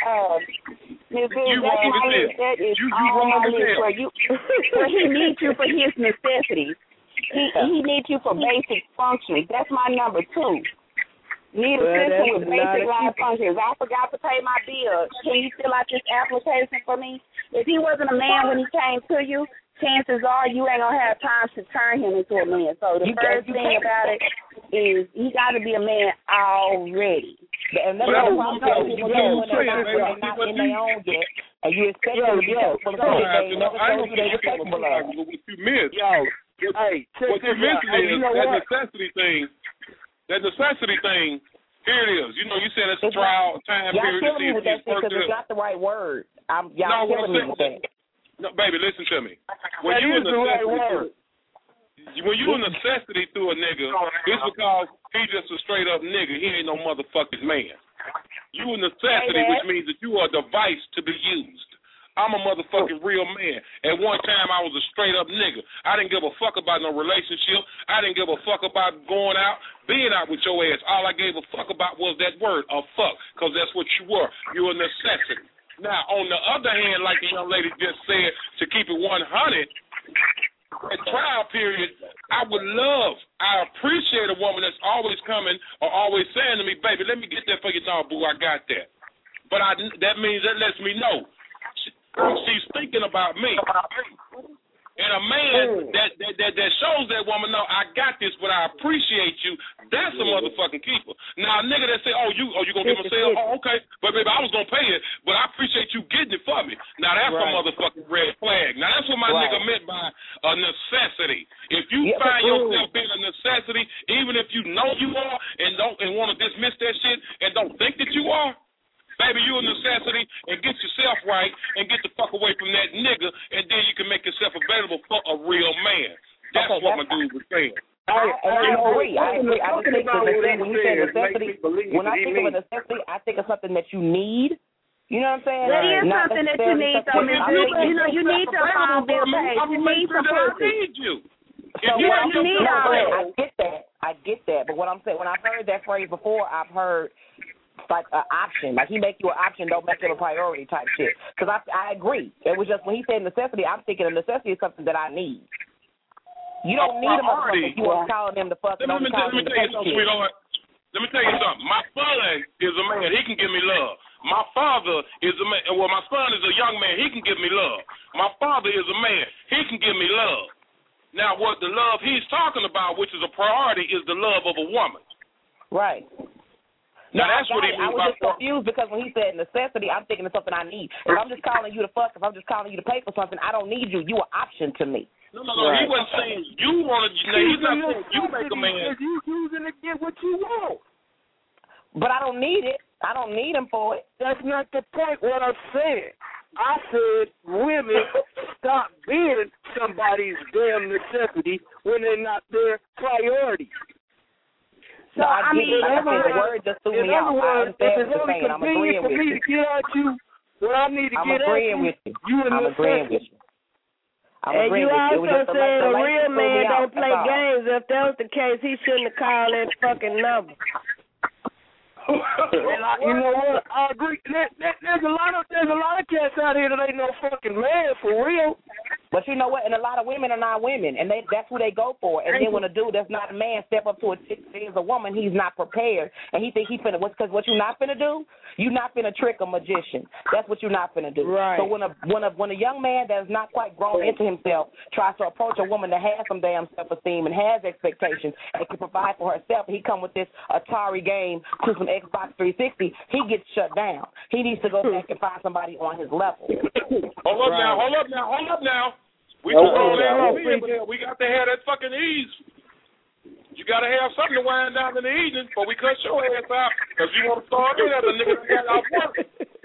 Ms. Bill, that's my list. That is on my list where he needs you for his necessities. He needs you for basic functioning. That's my number 2. Need assistance with basic life functions. I forgot to pay my bill. Can you fill out this application for me? If he wasn't a man when he came to you, chances are you ain't going to have time to turn him into a man. So the first thing about it is he got to be a man already. And that's what I'm saying. You know when they're not in their own yet, and you expect them to be capable of it. They never told you they were capable of it. What you missed. What you missing is that necessity thing. That necessity thing, here it is. You know, you said it's a trial time period. Y'all killing me with that shit because it's not the right word. Y'all killing me with that. No, baby, listen to me. When you a necessity to a nigga, it's because he just a straight up nigga. He ain't no motherfucking man. You a necessity, which means that you are a device to be used. I'm a motherfucking real man. At one time, I was a straight-up nigga. I didn't give a fuck about no relationship. I didn't give a fuck about going out, being out with your ass. All I gave a fuck about was that word, a fuck, because that's what you were. You're a necessity. Now, on the other hand, like the young lady just said, to keep it 100, at trial period, I appreciate a woman that's always coming or always saying to me, baby, let me get that for you, dog, boo, I got that. But that lets me know. She's thinking about me. And a man that shows that woman, no, I got this, but I appreciate you, that's a motherfucking keeper. Now, a nigga that say, you going to give him a sale? Oh, okay. But, baby, I was going to pay it, but I appreciate you getting it for me. Now, that's a motherfucking red flag. Now, that's what my nigga meant by a necessity. If you find yourself being a necessity, even if you know you are and want to dismiss that shit and don't think that you are, baby, you a necessity, and get yourself right and get the fuck away from that nigga, and then you can make yourself available for a real man. That's what my dude was saying. I agree. I necessity. I just think when you say necessity, when I think of a necessity, I think of something that you need. You know what I'm saying? That is something that you need, though, Miss Good. You need your phone bill paid. You need some profit. You need all that. I get that. But what I'm saying, when I've heard that phrase before, I've heard like an option. Like he make you an option, don't make it a priority type shit. Because I agree. It was just when he said necessity, I'm thinking a necessity is something that I need. You don't need a motherfucker if you want to call them the fuck. Let me tell you something, sweetheart. Let me tell you something. My son is a man. He can give me love. My father is a man. Well, my son is a young man. He can give me love. My father is a man. He can give me love. Now, what the love he's talking about, which is a priority, is the love of a woman. Right. Now, that's what he means. I was just confused because when he said necessity, I'm thinking of something I need. If I'm just calling you to fuck, if I'm just calling you to pay for something, I don't need you. You an option to me. No. Right. He wasn't saying you want to. He's not saying you make a man. You using to get what you want. But I don't need it. I don't need him for it. That's not the point. What I said. I said women stop being somebody's damn necessity when they're not their priority. So I mean, the word just threw me out. I understand what you're saying. I'm agreeing with you. To get at you, what I need to I'm get agreeing at with you. I'm agreeing with you. And you also said a real man don't play games. If that was the case, he shouldn't have called that fucking number. You know what? I agree. There's a lot of cats out here that ain't no fucking man for real. But you know what? And a lot of women are not women, and that's who they go for. And then when a dude that's not a man step up to a chick that is a woman, he's not prepared, and he think he finna. Because what you not finna do? You not finna trick a magician. That's what you not finna do. Right. So when a young man that's not quite grown into himself tries to approach a woman that has some damn self-esteem and has expectations and can provide for herself, he come with this Atari game to some Xbox 360, he gets shut down. He needs to go back and find somebody on his level. Hold up now. We got to have that fucking ease. You got to have something to wind down in the evening before we cut your ass out because you want to start in as a nigga that got out work.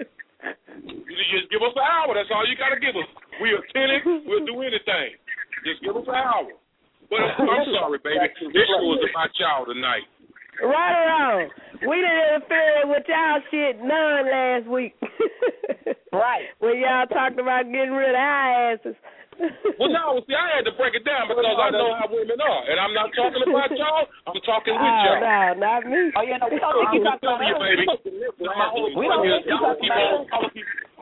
You just give us an hour. That's all you got to give us. We are attentive. We'll do anything. Just give us an hour. But I'm sorry, baby. This was about y'all tonight. Right around. We didn't interfere with y'all shit none last week. Right. When y'all talked about getting rid of our asses. Well, no, see, I had to break it down because I know how women are. And I'm not talking about y'all. I'm talking with y'all. No, not me. Oh, yeah, no, we don't think you talking about you, baby. We don't think you talking about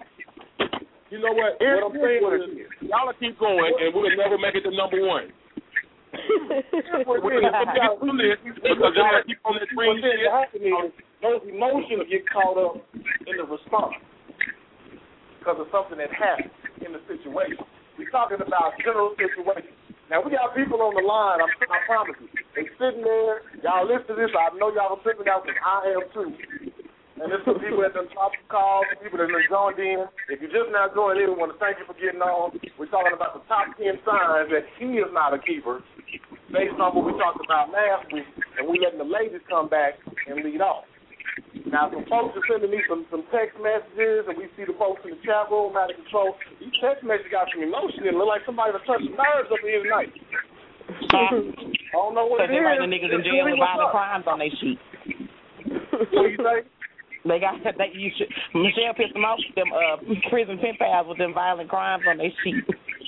You know what? What I'm saying is, y'all keep going, and we'll never make it to number one. We're going to get through this because y'all keep on that green shit. Those emotions get caught up in the response because of something that happened in the situation. We're talking about general situations. Now, we got people on the line, I promise you. They sitting there, y'all listen to this, I know y'all are tripping out because I am too. And there's some people that done dropped calls, some people that done joined in. If you're just now joining in, we want to thank you for getting on. We're talking about the top 10 signs that he is not a keeper based on what we talked about last week, and we letting the ladies come back and lead off. Now, some folks are sending me some text messages, and we see the folks in the chat room out of control. These text messages got some emotion in it. Look like somebody was touching nerves up here tonight. I don't know what it is. They writing the niggas in jail with violent crimes on their sheet. What do you say? They got that. Michelle pissed them off with them prison pen pals with them violent crimes on their sheet.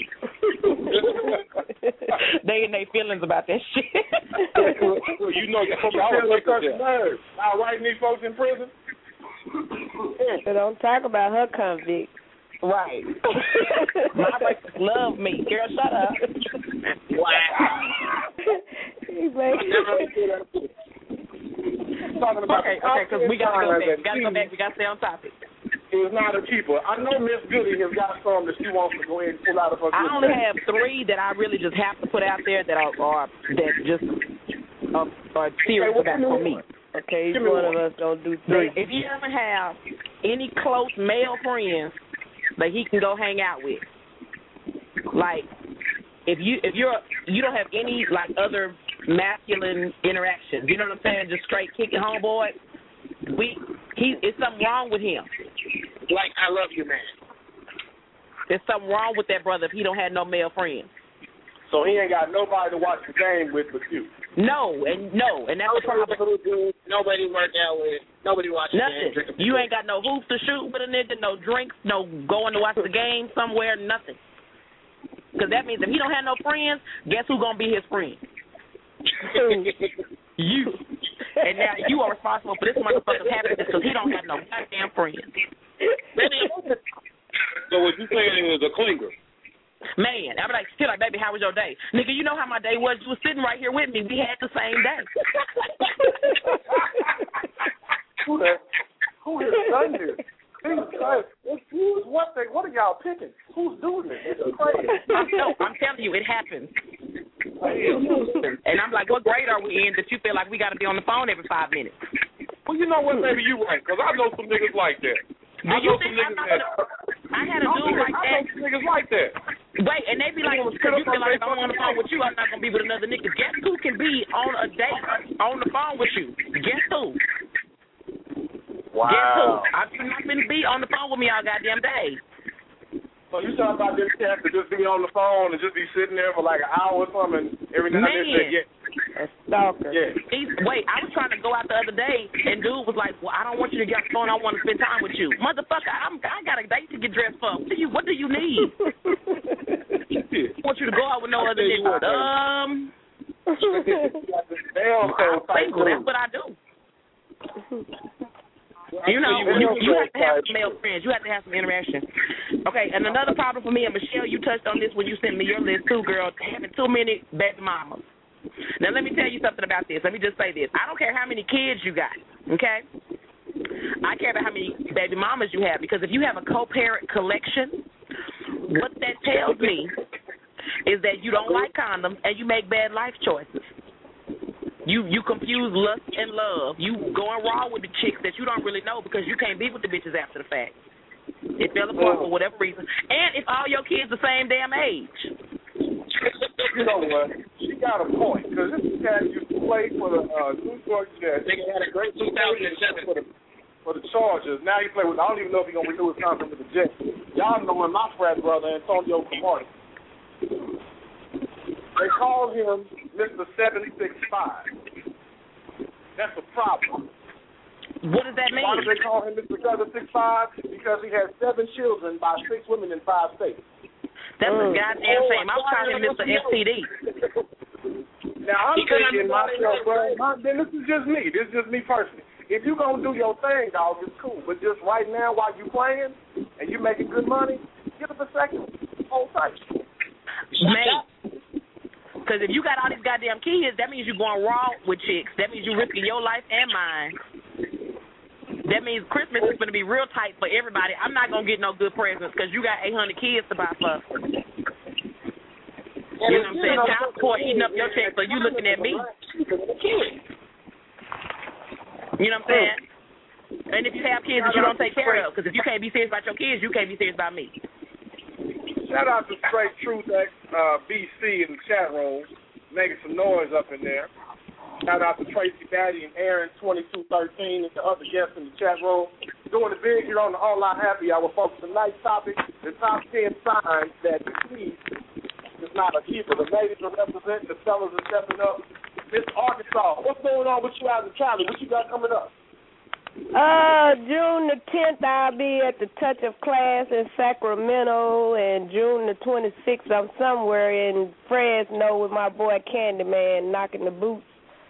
They in their feelings about that shit. Well, you know, y'all was touching nerves. Y'all writing these folks in prison? So don't talk about her convict. Right. My racist love me. Girl, shut up. Wow. Okay, because we got to go back. We got to go back. We got to stay on topic. Is not a keeper. I know Miss Goody has got some that she wants to go ahead and pull out of her. I only have 3 that I really just have to put out there that are just serious about for me. Okay, each one of us gonna do 3. If you ever have any close male friends that he can go hang out with, like if you don't have any like other masculine interactions, you know what I'm saying? Just straight kicking homeboy. It's something wrong with him. Like, I love you, man. There's something wrong with that brother if he don't have no male friends. So he ain't got nobody to watch the game with but you. No, and that's the problem. Nobody worked out with. Nobody watched nothing. the game. You ain't got no hoops to shoot with a nigga, no drinks, no going to watch the game somewhere, nothing. Because that means if he don't have no friends, guess who's going to be his friend? You. And now you are responsible for this motherfucker's happiness because he don't have no goddamn friends. So what you saying is a clinger? Man, I'm like, still like, baby, how was your day? Nigga, you know how my day was. You was sitting right here with me. We had the same day. Who has done this? What are y'all picking? Who's doing this? It's crazy. I'm telling you, it happens. And I'm like, what grade are we in that you feel like we got to be on the phone every 5 minutes? Well, you know what, baby, you right, because I know some niggas like that. I had a dude like that. I know some niggas like that. Wait, and they be like, because you feel like if I'm on the phone with you, I'm not going to be with another nigga. Guess who can be on a date on the phone with you? Guess who? Wow. Guess who? I'm not going to be on the phone with me all goddamn day. So you talking about this cat to just be on the phone and just be sitting there for like an hour or something, and every now and then say, yeah. A stalker. Yeah. Wait, I was trying to go out the other day, and dude was like, well, I don't want you to get off the phone. I want to spend time with you. Motherfucker, I got a date to get dressed for. What do you need? I want you to go out with no other nigga. I'm single. That's what I do. You know, you have to have some male friends. You have to have some interaction. Okay, and another problem for me, and Michelle, you touched on this when you sent me your list too, girl, having too many baby mamas. Now, let me tell you something about this. Let me just say this. I don't care how many kids you got, okay? I care about how many baby mamas you have, because if you have a co-parent collection, what that tells me is that you don't like condoms and you make bad life choices. You confuse lust and love. You going raw with the chicks that you don't really know because you can't be with the bitches after the fact. It fell apart for whatever reason. And if all your kids the same damn age. You know what? She got a point, because this cat used to play for the New York Jets. They had a great 2007 for the Chargers. Now he play with, I don't even know if he's going to renew his contract with the Jets. Y'all know him, my frat brother, Antonio Cromartie. They call him Mr. 765. That's a problem. What does that mean? Why do they call him Mr. 765? Because he has 7 children by 6 women in 5 states. That's a goddamn shame. I was calling him Mr. STD. Now, I'm thinking myself, bro, this is just me. This is just me personally. If you going to do your thing, dog, it's cool. But just right now, while you playing and you making good money, give us a second. Hold tight. Man. Because if you got all these goddamn kids, that means you're going raw with chicks. That means you're risking your life and mine. That means Christmas is going to be real tight for everybody. I'm not going to get no good presents because you got 800 kids to buy for. You know what I'm saying? Child support eating up your check, so you looking at me. You know what I'm saying? And if you have kids that you don't take care of, because if you can't be serious about your kids, you can't be serious about me. Shout out to Straight Truth X BC in the chat room, making some noise up in there. Shout out to Tracy Daddy and Aaron 2213 and the other guests in the chat room. Doing it big here on the All-Out Happy Hour, folks. Tonight's topic, the top 10 signs that the key is not a keeper. The ladies are representing, the fellas are stepping up. Miss Arkansas, what's going on with you out in Cali? What you got coming up? June the 10th, I'll be at the Touch of Class in Sacramento, and June the 26th, I'm somewhere in Fresno with my boy Candyman knocking the boots.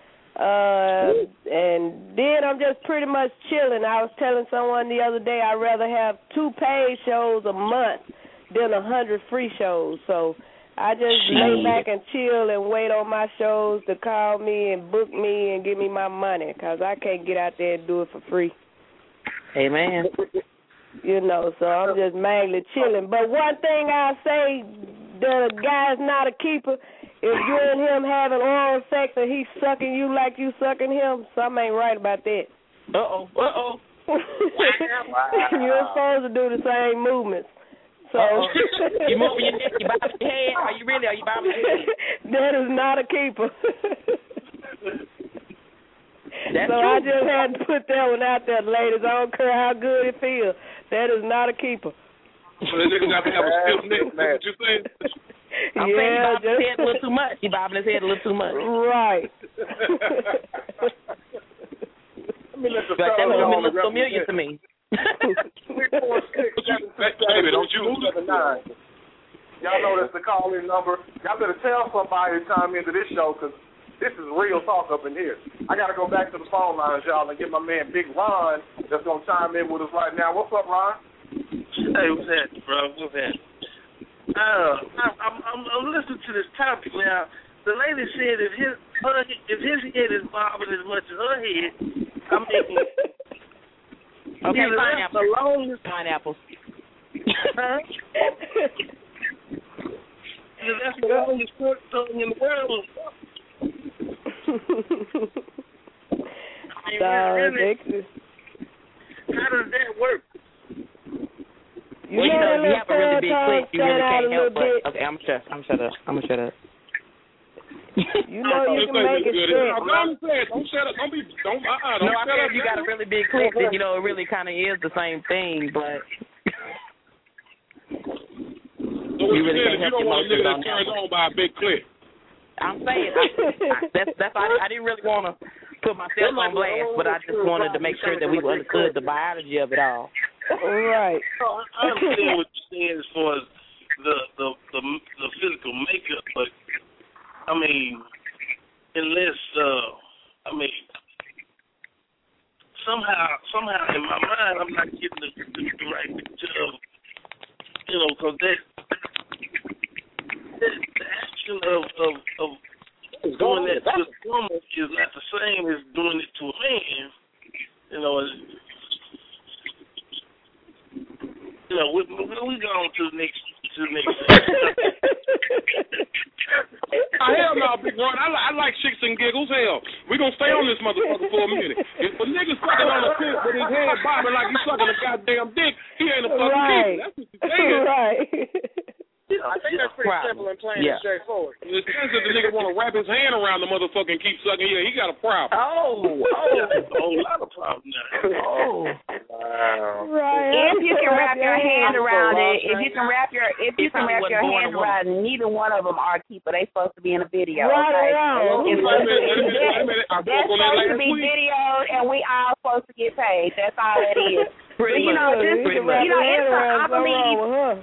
And then I'm just pretty much chilling. I was telling someone the other day I'd rather have 2 paid shows a month than 100 free shows. So I just lay back and chill and wait on my shows to call me and book me and give me my money, because I can't get out there and do it for free. Amen. You know, so I'm just mainly chilling. But one thing I'll say, the guy's not a keeper. If you and him having oral sex and he's sucking you like you sucking him, something ain't right about that. Uh-oh. You're supposed to do the same movements. So you moving your neck, you bobbing your head, are you bobbing your head? That is not a keeper. That's so true. I just had to put that one out there, ladies. I don't care how good it feels. That is not a keeper. So the niggas got to have a stiff neck, man. What you saying? I'm saying he bobbing his head a little too much. He bobbing his head a little too much. Right. But that movement looks familiar to me. 346-767-279. Y'all know that's the call-in number. Y'all better tell somebody to chime into this show because this is real talk up in here. I got to go back to the phone lines, y'all, and get my man Big Ron that's going to chime in with us right now. What's up, Ron? Hey, what's happening, bro? What's happening? I'm listening to this topic now. The lady said if his head is bobbing as much as her head, I mean, okay, that's the longest pineapples. Huh? That's the longest tongue in the world. I mean, really, how does that work? Well, you have a really big clip. You really can't help but. Okay, I'm gonna shut up. You know you can make it shit. Don't shut up. Don't no, I said you got a really big clip, then, it really kind of is the same thing, but. So you really can't help emotions on that. Turned on by a big clip. I'm saying that's I didn't really want to put myself on blast, but I just wanted to make sure that we understood the biology of it all. Right. I understand what you're saying as far as the physical makeup, but I mean, unless somehow in my mind I'm not getting the right picture of, because the action of doing that to a woman is not the same as doing it to a man. We go on to the next. Hell no, Big Ron. I like chicks and giggles. Hell, we gonna stay on this motherfucker for a minute. If a nigga sucking on a dick with his head bobbing like he's sucking a goddamn dick, he ain't a fucking keeper. That's what you're saying. Right. I think that's pretty simple and plain and straightforward. It depends if the nigga want to wrap his hand around the motherfucker and keep sucking. Yeah, he got a problem. That's a whole lot of problem now. Wow. Right. If you can wrap your hand around it, if you can wrap your hand around it, neither one of them are a keeper. They supposed to be in a video. Right. Okay? That's supposed to be videoed, and we all supposed to get paid. That's all it is. I believe.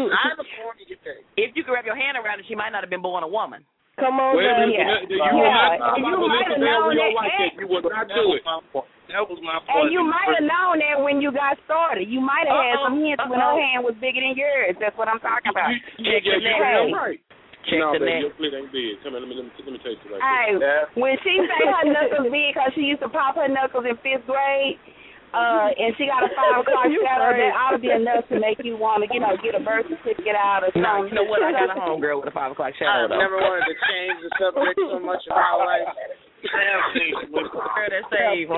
If you can wrap your hand around it, she might not have been born a woman. Come on, you might have known that. You would not do it. That was my point. And you might have known that when you got started. You might have had some hints when her hand was bigger than yours. That's what I'm talking about. Check the neck. Check the neck. Your clit ain't big. Come on, let me tell you like this. When she say her knuckles big because she used to pop her knuckles in 5th grade, and she got a 5 o'clock shadow, that ought to be enough to make you want to, get a birth certificate out or something. No, you know what? I got a homegirl with a 5 o'clock shadow. I've never wanted to change the subject so much in my life. That's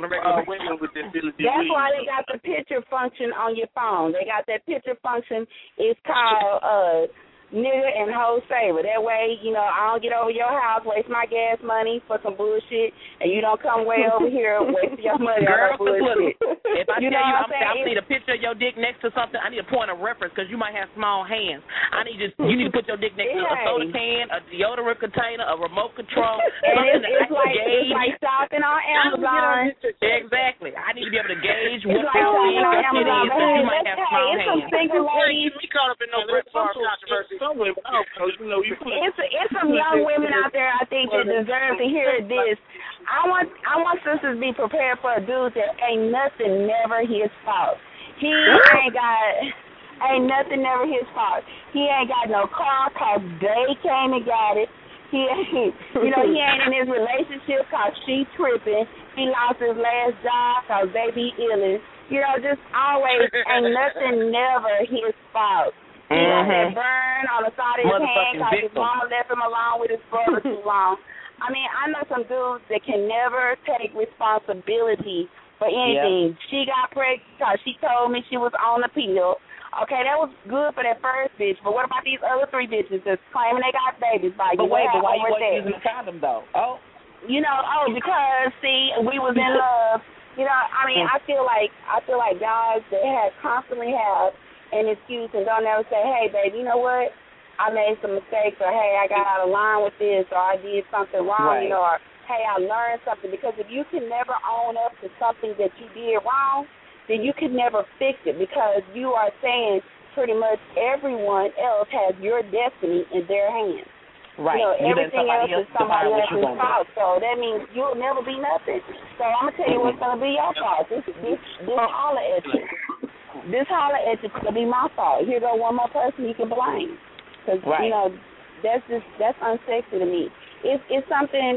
why they got the picture function on your phone. They got that picture function. It's called nigger and hoe saver. That way, I don't get over your house, waste my gas money for some bullshit, and you don't come way over here wasting your money on bullshit. If I tell you I need a picture of your dick next to something, I need a point of reference because you might have small hands. You need to put your dick next to a soda can, a deodorant container, a remote control. And it's like shopping on Amazon. Exactly. I need to be able to gauge what big your shit is because you might have small hands. Some single ladies. We caught up in no Brett Favre controversy. It's some young women out there, I think, that deserve to hear this. I want sisters to be prepared for a dude that ain't nothing never his fault. He ain't nothing never his fault. He ain't got no car because they came and got it. He ain't, he ain't in his relationship because she tripping. He lost his last job because they be illin'. Just always ain't nothing never his fault. He got that burn on the side of his hand because his mama left him alone with his brother too long. I mean, I know some dudes that can never take responsibility for anything. Yeah. She got pregnant because she told me she was on the pill. Okay, that was good for that first bitch, but what about these other 3 bitches that's claiming they got babies by you? But why you wasn't using a condom, though? Because, see, we was in love. I feel like guys that constantly have an excuse and don't ever say, hey, baby, you know what? I made some mistakes, or hey, I got out of line with this, or I did something wrong, Right. or hey, I learned something. Because if you can never own up to something that you did wrong, then you can never fix it, because you are saying pretty much everyone else has your destiny in their hands. Right. You know, You let everything else is somebody define what else's you gonna do. fault. So that means you'll never be nothing. So I'm gonna tell you what's gonna be your fault. This holler at you. This holler at you gonna be my fault. Here go one more person you can blame. Because Right. you know that's unsexy to me. It's something.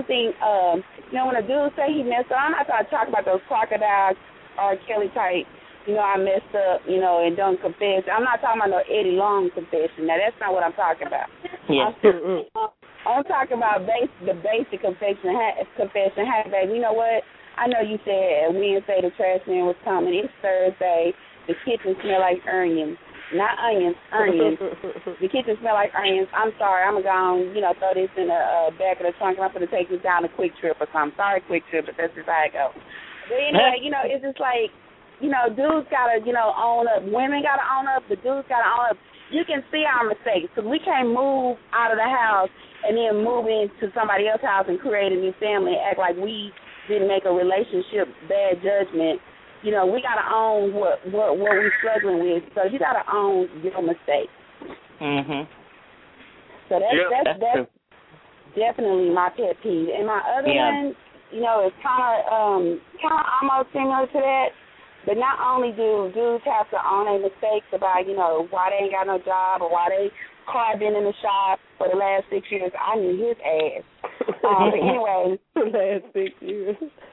You know, when a dude say he messed up, I'm not trying to talk about those crocodile R. Kelly type. You know, I messed up, you know, and don't confess. I'm not talking about no Eddie Long confession. Now, that's not what I'm talking about. Yeah. I'm talking about the basic confession. Hey, baby, you know what? I know you said Wednesday the trash man was coming. It's Thursday. The kitchen smell like onions. Not onions, onions. The kitchen smell like onions. I'm sorry. I'm going to, you know, throw this in the back of the trunk, and I'm going to take this down a Quick Trip or something. Sorry, Quick Trip, but that's just how it goes. But anyway, you know, it's just like, you know, dudes got to, you know, own up. Women got to own up. The dudes got to own up. You can see our mistakes, because we can't move out of the house and then move into somebody else's house and create a new family and act like we didn't make a relationship bad judgment. You know, we got to own what we're struggling with. So you got to own your mistakes. Mhm. So that's definitely my pet peeve. And my other one, you know, is kind of almost similar to that. But not only do dudes have to own their mistakes about, you know, why they ain't got no job or why they car been in the shop for the last 6 years. I knew his ass. But anyway, last 6 years.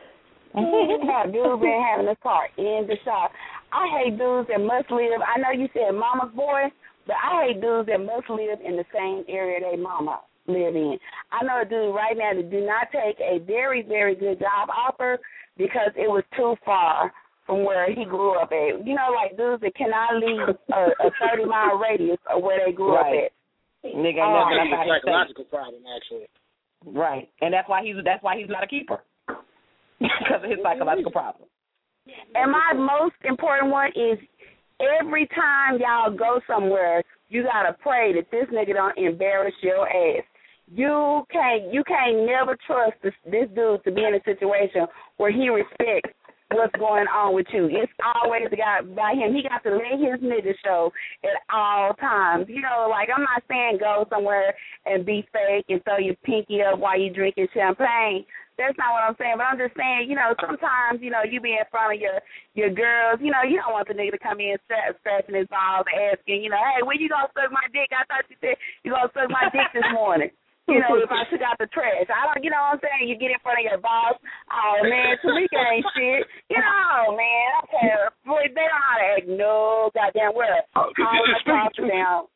Dude been having this car in the shop. I hate dudes that must live. I know you said mama's boy, but I hate dudes that must live in the same area they mama live in. I know a dude right now that do not take a very, very good job offer because it was too far from where he grew up at. You know, like dudes that cannot leave a 30-mile radius of where they grew up at. Nigga, that's a psychological problem, actually. Right, and that's why he's not a keeper, because of his psychological problem. And my most important one is every time y'all go somewhere, you gotta pray that this nigga don't embarrass your ass. You can't never trust this dude to be in a situation where he respects what's going on with you. It's always about him. He got to let his nigga show at all times. You know, like, I'm not saying go somewhere and be fake and throw your pinky up while you drinking champagne. That's not what I'm saying. But I'm just saying, you know, sometimes, you know, you be in front of your girls, you know, you don't want the nigga to come in scratching his balls and asking, you know, hey, when you going to suck my dick? I thought you said you going to suck my dick this morning. You know, if I took out the trash. I don't, you know what I'm saying? You get in front of your boss. Oh, man, Tamika ain't shit. You know, man, okay. Boy, they don't know how to act no goddamn well. Holler across the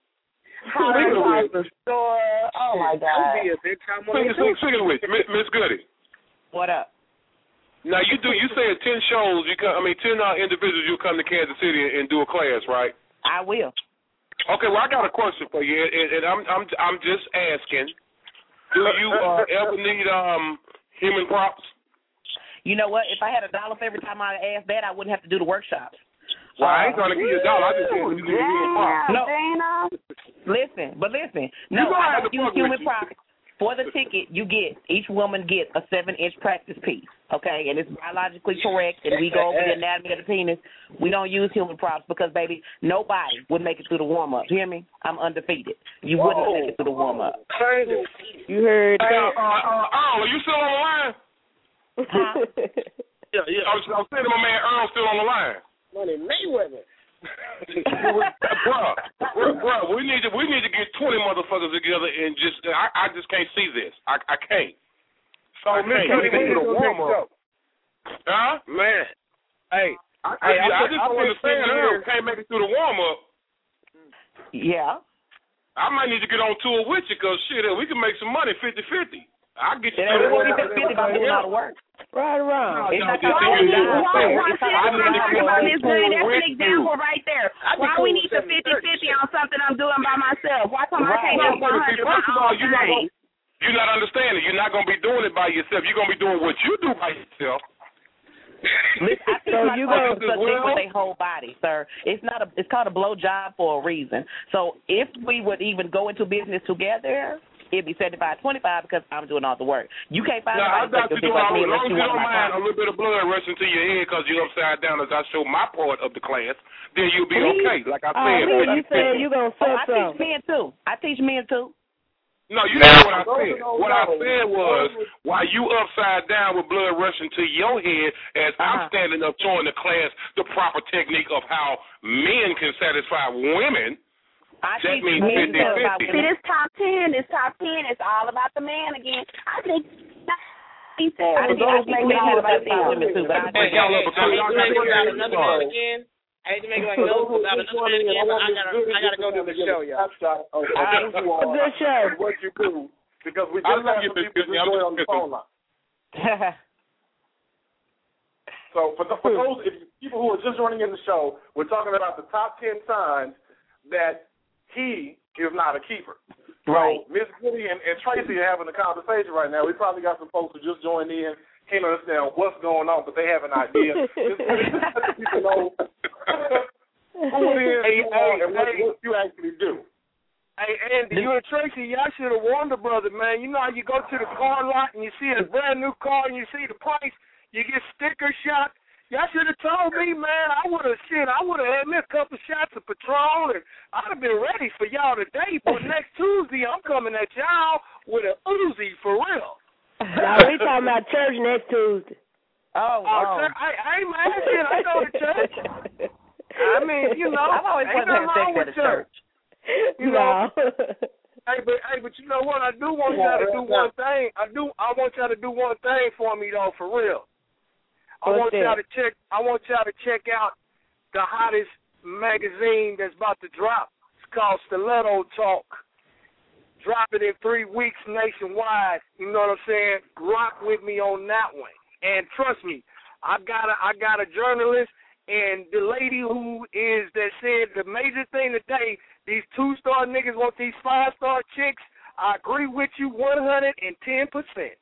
store. Oh, my God. Speaking of which, Miss Goody. What up? Now, you said 10 shows, 10 individuals you'll come to Kansas City and do a class, right? I will. Okay, well, I got a question for you, and I'm just asking. Do you ever need human props? You know what? If I had $1 for every time I asked that, I wouldn't have to do the workshops. Well, I ain't trying to give you $1. I just said you do human props. No. Listen. No, I don't use human props. For the ticket, each woman gets a 7-inch practice piece, okay? And it's biologically correct, and we go over the anatomy of the penis. We don't use human props because, baby, nobody would make it through the warm-up. Hear me? I'm undefeated. You wouldn't make it through the warm-up. You heard that? Earl, are you still on the line? Huh? Yeah. I was saying to my man Earl still on the line. Money Mayweather. Bruh, we need to get 20 motherfuckers together and I just can't see this. I can't. So I can't get to the warm up. Huh? Man. Hey. I just don't understand Earl can't make it through the warm up. Yeah. I might need to get on tour with you because shit, we can make some money 50-50. I'll get you. It ain't 50-50 if I'm doing all the work. Right around. That's an example right there. Why we need the 50-50 on something I'm doing by myself? Why come I can't do 100 First of all, you're not understanding. You're not going to be doing it by yourself. You're going to be doing what you do by yourself. Listen, I think my clients suck dick with their whole body, sir. It's called a blow job for a reason. So if we would even go into business together, it'd be 75-25 because I'm doing all the work. You can't find I got nobody you like me as long unless as you you want don't my mind time. a little bit of blood rushing to your head because you're upside down as I show my part of the class, then you'll be okay. Like I said. You saying you gonna suck I teach men too. I teach men too. No, you know what I said. What I said was, while you upside down with blood rushing to your head, as I'm standing up showing the class the proper technique of how men can satisfy women, that means 50-50. See, this top 10, it's all about the man again. I think he said I think men have about women too, but I think another man again. I hate to make it like no about another man again, but I gotta go do the show, y'all. Good show. What you do, because we just have some people on the phone line. So for those people who are just joining in the show, we're talking about the top 10 signs that he is not a keeper. Right. So Miss Goody and Tracy are having a conversation right now. We probably got some folks who just joined in, can't understand what's going on, but they have an idea. People know who it is and what you actually do. Hey, Andy, you and Tracy, y'all should have warned the brother, man. You know how you go to the car lot and you see a brand new car and you see the price, you get sticker shock. Y'all should have told me, man. I would have had me a couple shots of Patron, and I'd have been ready for y'all today. But next Tuesday, I'm coming at y'all with an Uzi for real. Now we talking about church next Tuesday. I ain't mad shit. I go to church. I mean, you know, I've always wanted to have sex at a church. You know. Hey, but you know what? I do want y'all to do one thing. I want y'all to do one thing for me though, for real. I want y'all to check out the hottest magazine that's about to drop. It's called Stiletto Talk. Drop it in 3 weeks nationwide. You know what I'm saying? Rock with me on that one. And trust me, I got a journalist, and the lady that said the major thing today, these 2-star niggas want these 5-star chicks. I agree with you 110%.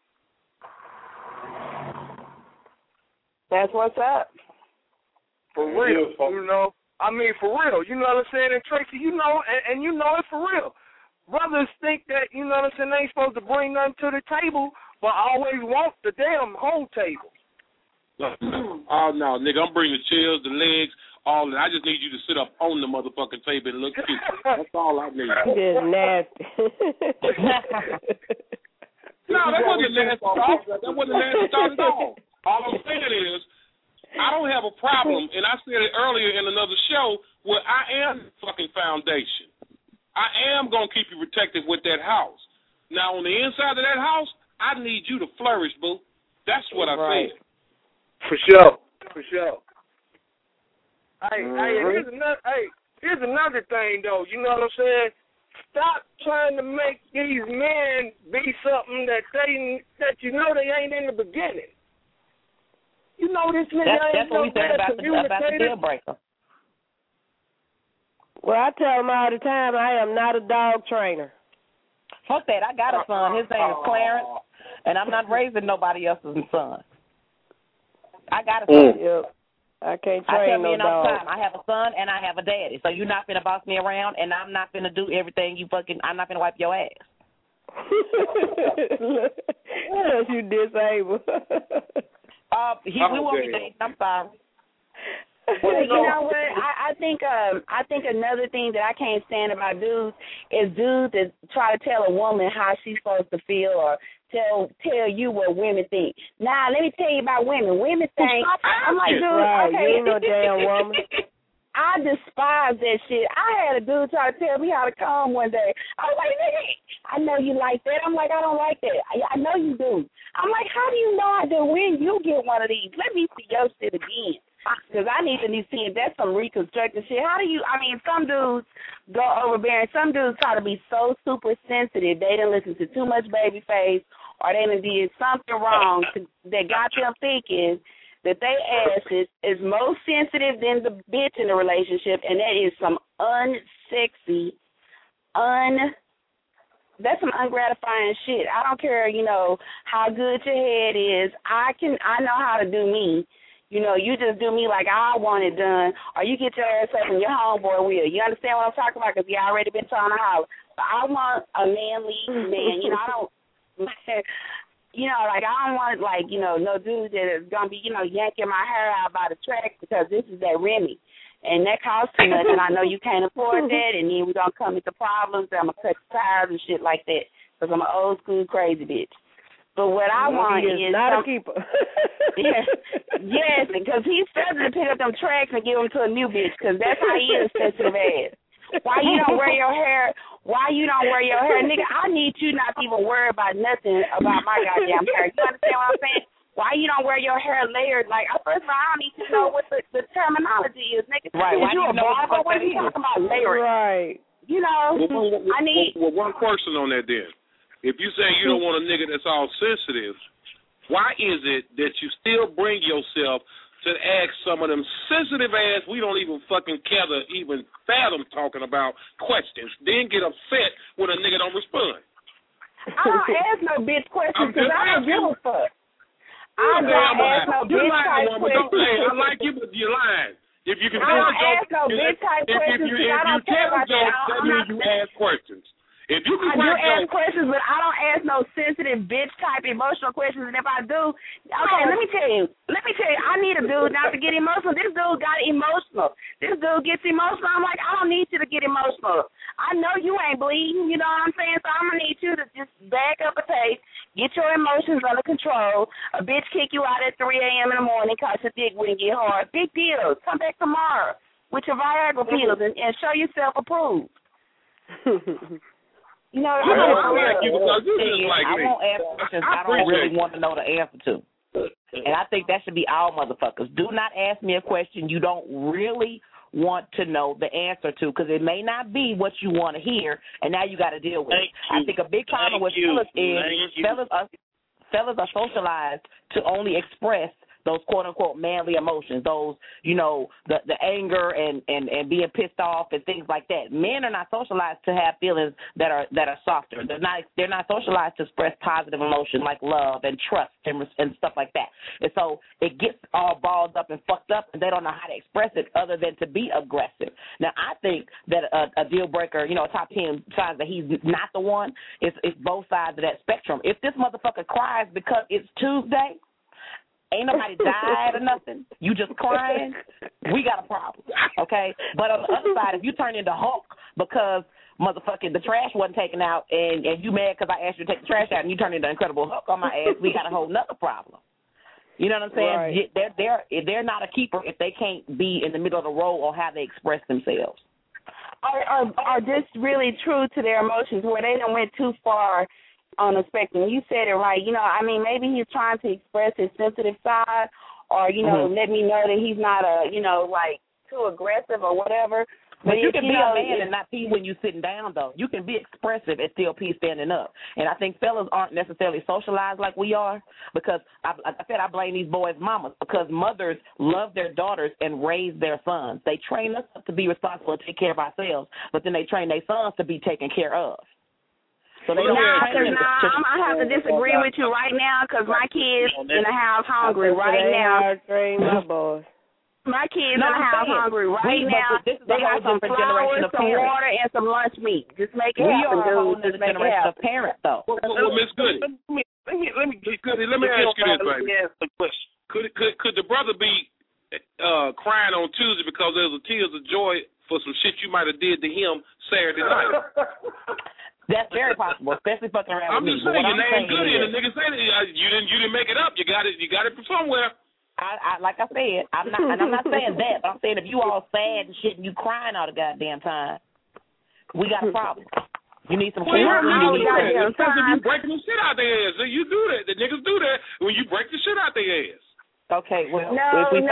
That's what's up. For real, you know. I mean, for real. You know what I'm saying? And Tracy, you know, and you know it for real. Brothers think that, you know what I'm saying, they ain't supposed to bring nothing to the table, but always want the damn whole table. Oh, no, nigga, I'm bringing the chairs, the legs, all that. I just need you to sit up on the motherfucking table and look cute. That's all I need. Just nasty. No, that wasn't a nasty thought. That wasn't a nasty thought at all. All I'm saying is, I don't have a problem, and I said it earlier in another show, where I am the fucking foundation. I am going to keep you protected with that house. Now, on the inside of that house, I need you to flourish, boo. That's what I said. For sure. Here's another thing, though. You know what I'm saying? Stop trying to make these men be something that you know they ain't in the beginning. You know this nigga That's what we said about the deal breaker. Well, I tell them all the time I am not a dog trainer. Fuck that. I got a son. His name is Clarence, and I'm not raising nobody else's son. I got a son. Yep. I can't I train tell no men all dog. the time, I have a son and I have a daddy. So you're not finna boss me around, and I'm not finna do everything I'm not finna wipe your ass. Yes, you disabled. We won't be dating. I'm sorry. Well, you know what? I think another thing that I can't stand about dudes is dudes that try to tell a woman how she's supposed to feel or tell you what women think. Now, let me tell you about women. Women think, I'm like, dude, right, okay. You ain't no damn woman. I despise that shit. I had a dude try to tell me how to come one day. I was like, nigga, I know you like that. I'm like, I don't like that. I know you do. I'm like, how do you know I do when you get one of these? Let me see your shit again. Because I need to see if that's some reconstructed shit. Some dudes go overbearing. Some dudes try to be so super sensitive. They didn't listen to too much Babyface, or they done did something wrong that got them thinking that they ass is more sensitive than the bitch in the relationship, and that is some that's some ungratifying shit. I don't care, how good your head is. I know how to do me. You know, you just do me like I want it done, or you get your ass up and your homeboy will. You understand what I'm talking about? Because he already been trying to holler. But I want a manly man. You know, I don't, you know, like I don't want, like, you know, no dude that is going to be, you know, yanking my hair out by the track because this is that Remy. And that costs too much, and I know you can't afford that, and then we're going to come into problems, and I'm going to cut the tires and shit like that because I'm an old school crazy bitch. But what I want is not a keeper. yes, because he's supposed to pick up them tracks and give them to a new bitch, because that's how he is, sensitive ass. Why you don't wear your hair? Why you don't wear your hair, nigga? I need you not to even worry about nothing about my goddamn hair. You understand what I'm saying? Why you don't wear your hair layered? Like, first of all, I don't need to know what the terminology is, nigga. Right. Is you a barber? What are you talking about layering? Right. You know, I need. Well, one question on that then. If you say you don't want a nigga that's all sensitive, why is it that you still bring yourself to ask some of them sensitive ass, we don't even fucking care to even fathom talking about questions, then get upset when a nigga don't respond? I don't ask no bitch questions because I don't give a fuck. I don't ask no bitch type questions. I like you, but you're lying. If you can I don't ask no bitch type questions because I don't care about that. That means you ask questions. If you can I do ask questions, but I don't ask no sensitive bitch type emotional questions. And if I do, okay, let me tell you, I need a dude not to get emotional. This dude got emotional. This dude gets emotional. I'm like, I don't need you to get emotional. I know you ain't bleeding, you know what I'm saying? So I'm going to need you to just back up a pace, get your emotions under control. A bitch kick you out at 3 a.m. in the morning because your dick wouldn't get hard. Big deal. Come back tomorrow with your Viagra pills and show yourself approved. You know, I won't ask questions I don't really want to know the answer to. And I think that should be all motherfuckers. Do not ask me a question you don't really want to know the answer to, because it may not be what you want to hear, and now you got to deal with it. I think a big problem with fellas is fellas are socialized to only express those quote-unquote manly emotions, those, you know, the anger and being pissed off and things like that. Men are not socialized to have feelings that are softer. They're not socialized to express positive emotion like love and trust and stuff like that. And so it gets all balled up and fucked up, and they don't know how to express it other than to be aggressive. Now, I think that a deal breaker, you know, a top 10 signs that he's not the one, it's both sides of that spectrum. If this motherfucker cries because it's Tuesday, ain't nobody died or nothing, you just crying, we got a problem, okay? But on the other side, if you turn into Hulk because motherfucking the trash wasn't taken out and you mad because I asked you to take the trash out and you turn into Incredible Hulk on my ass, we got a whole nother problem. You know what I'm saying? Right. They're not a keeper if they can't be in the middle of the road or how they express themselves. Are just really true to their emotions where they done went too far on the spectrum. You said it right. You know, I mean, maybe he's trying to express his sensitive side or, you know, let me know that he's not like too aggressive or whatever. But you can be a man and not pee when you're sitting down, though. You can be expressive and still pee standing up. And I think fellas aren't necessarily socialized like we are because, like I said, I blame these boys' mamas because mothers love their daughters and raise their sons. They train us up to be responsible and take care of ourselves, but then they train their sons to be taken care of. So they don't I'm going to have to disagree with you right now because my kids in the house hungry right now. My kids in the house hungry right now. They got some flowers, some water, and some lunch meat. Just make it happen, dude. We are a whole other generation of parents, though. Well, Miss Goody, let me ask you this, baby. Could the brother be crying on Tuesday because there was a tears of joy for some shit you might have did to him Saturday night? That's very possible, especially fucking around with me. I'm just saying, your name's Goody, and the nigga said you didn't make it up. You got it from somewhere. I like I said, I'm not saying that, but I'm saying if you all sad and shit and you crying all the goddamn time, we got a problem. You need some care. Because if you breaking the shit out their ass, you do that. The niggas do that when you break the shit out their ass. Okay, well, no.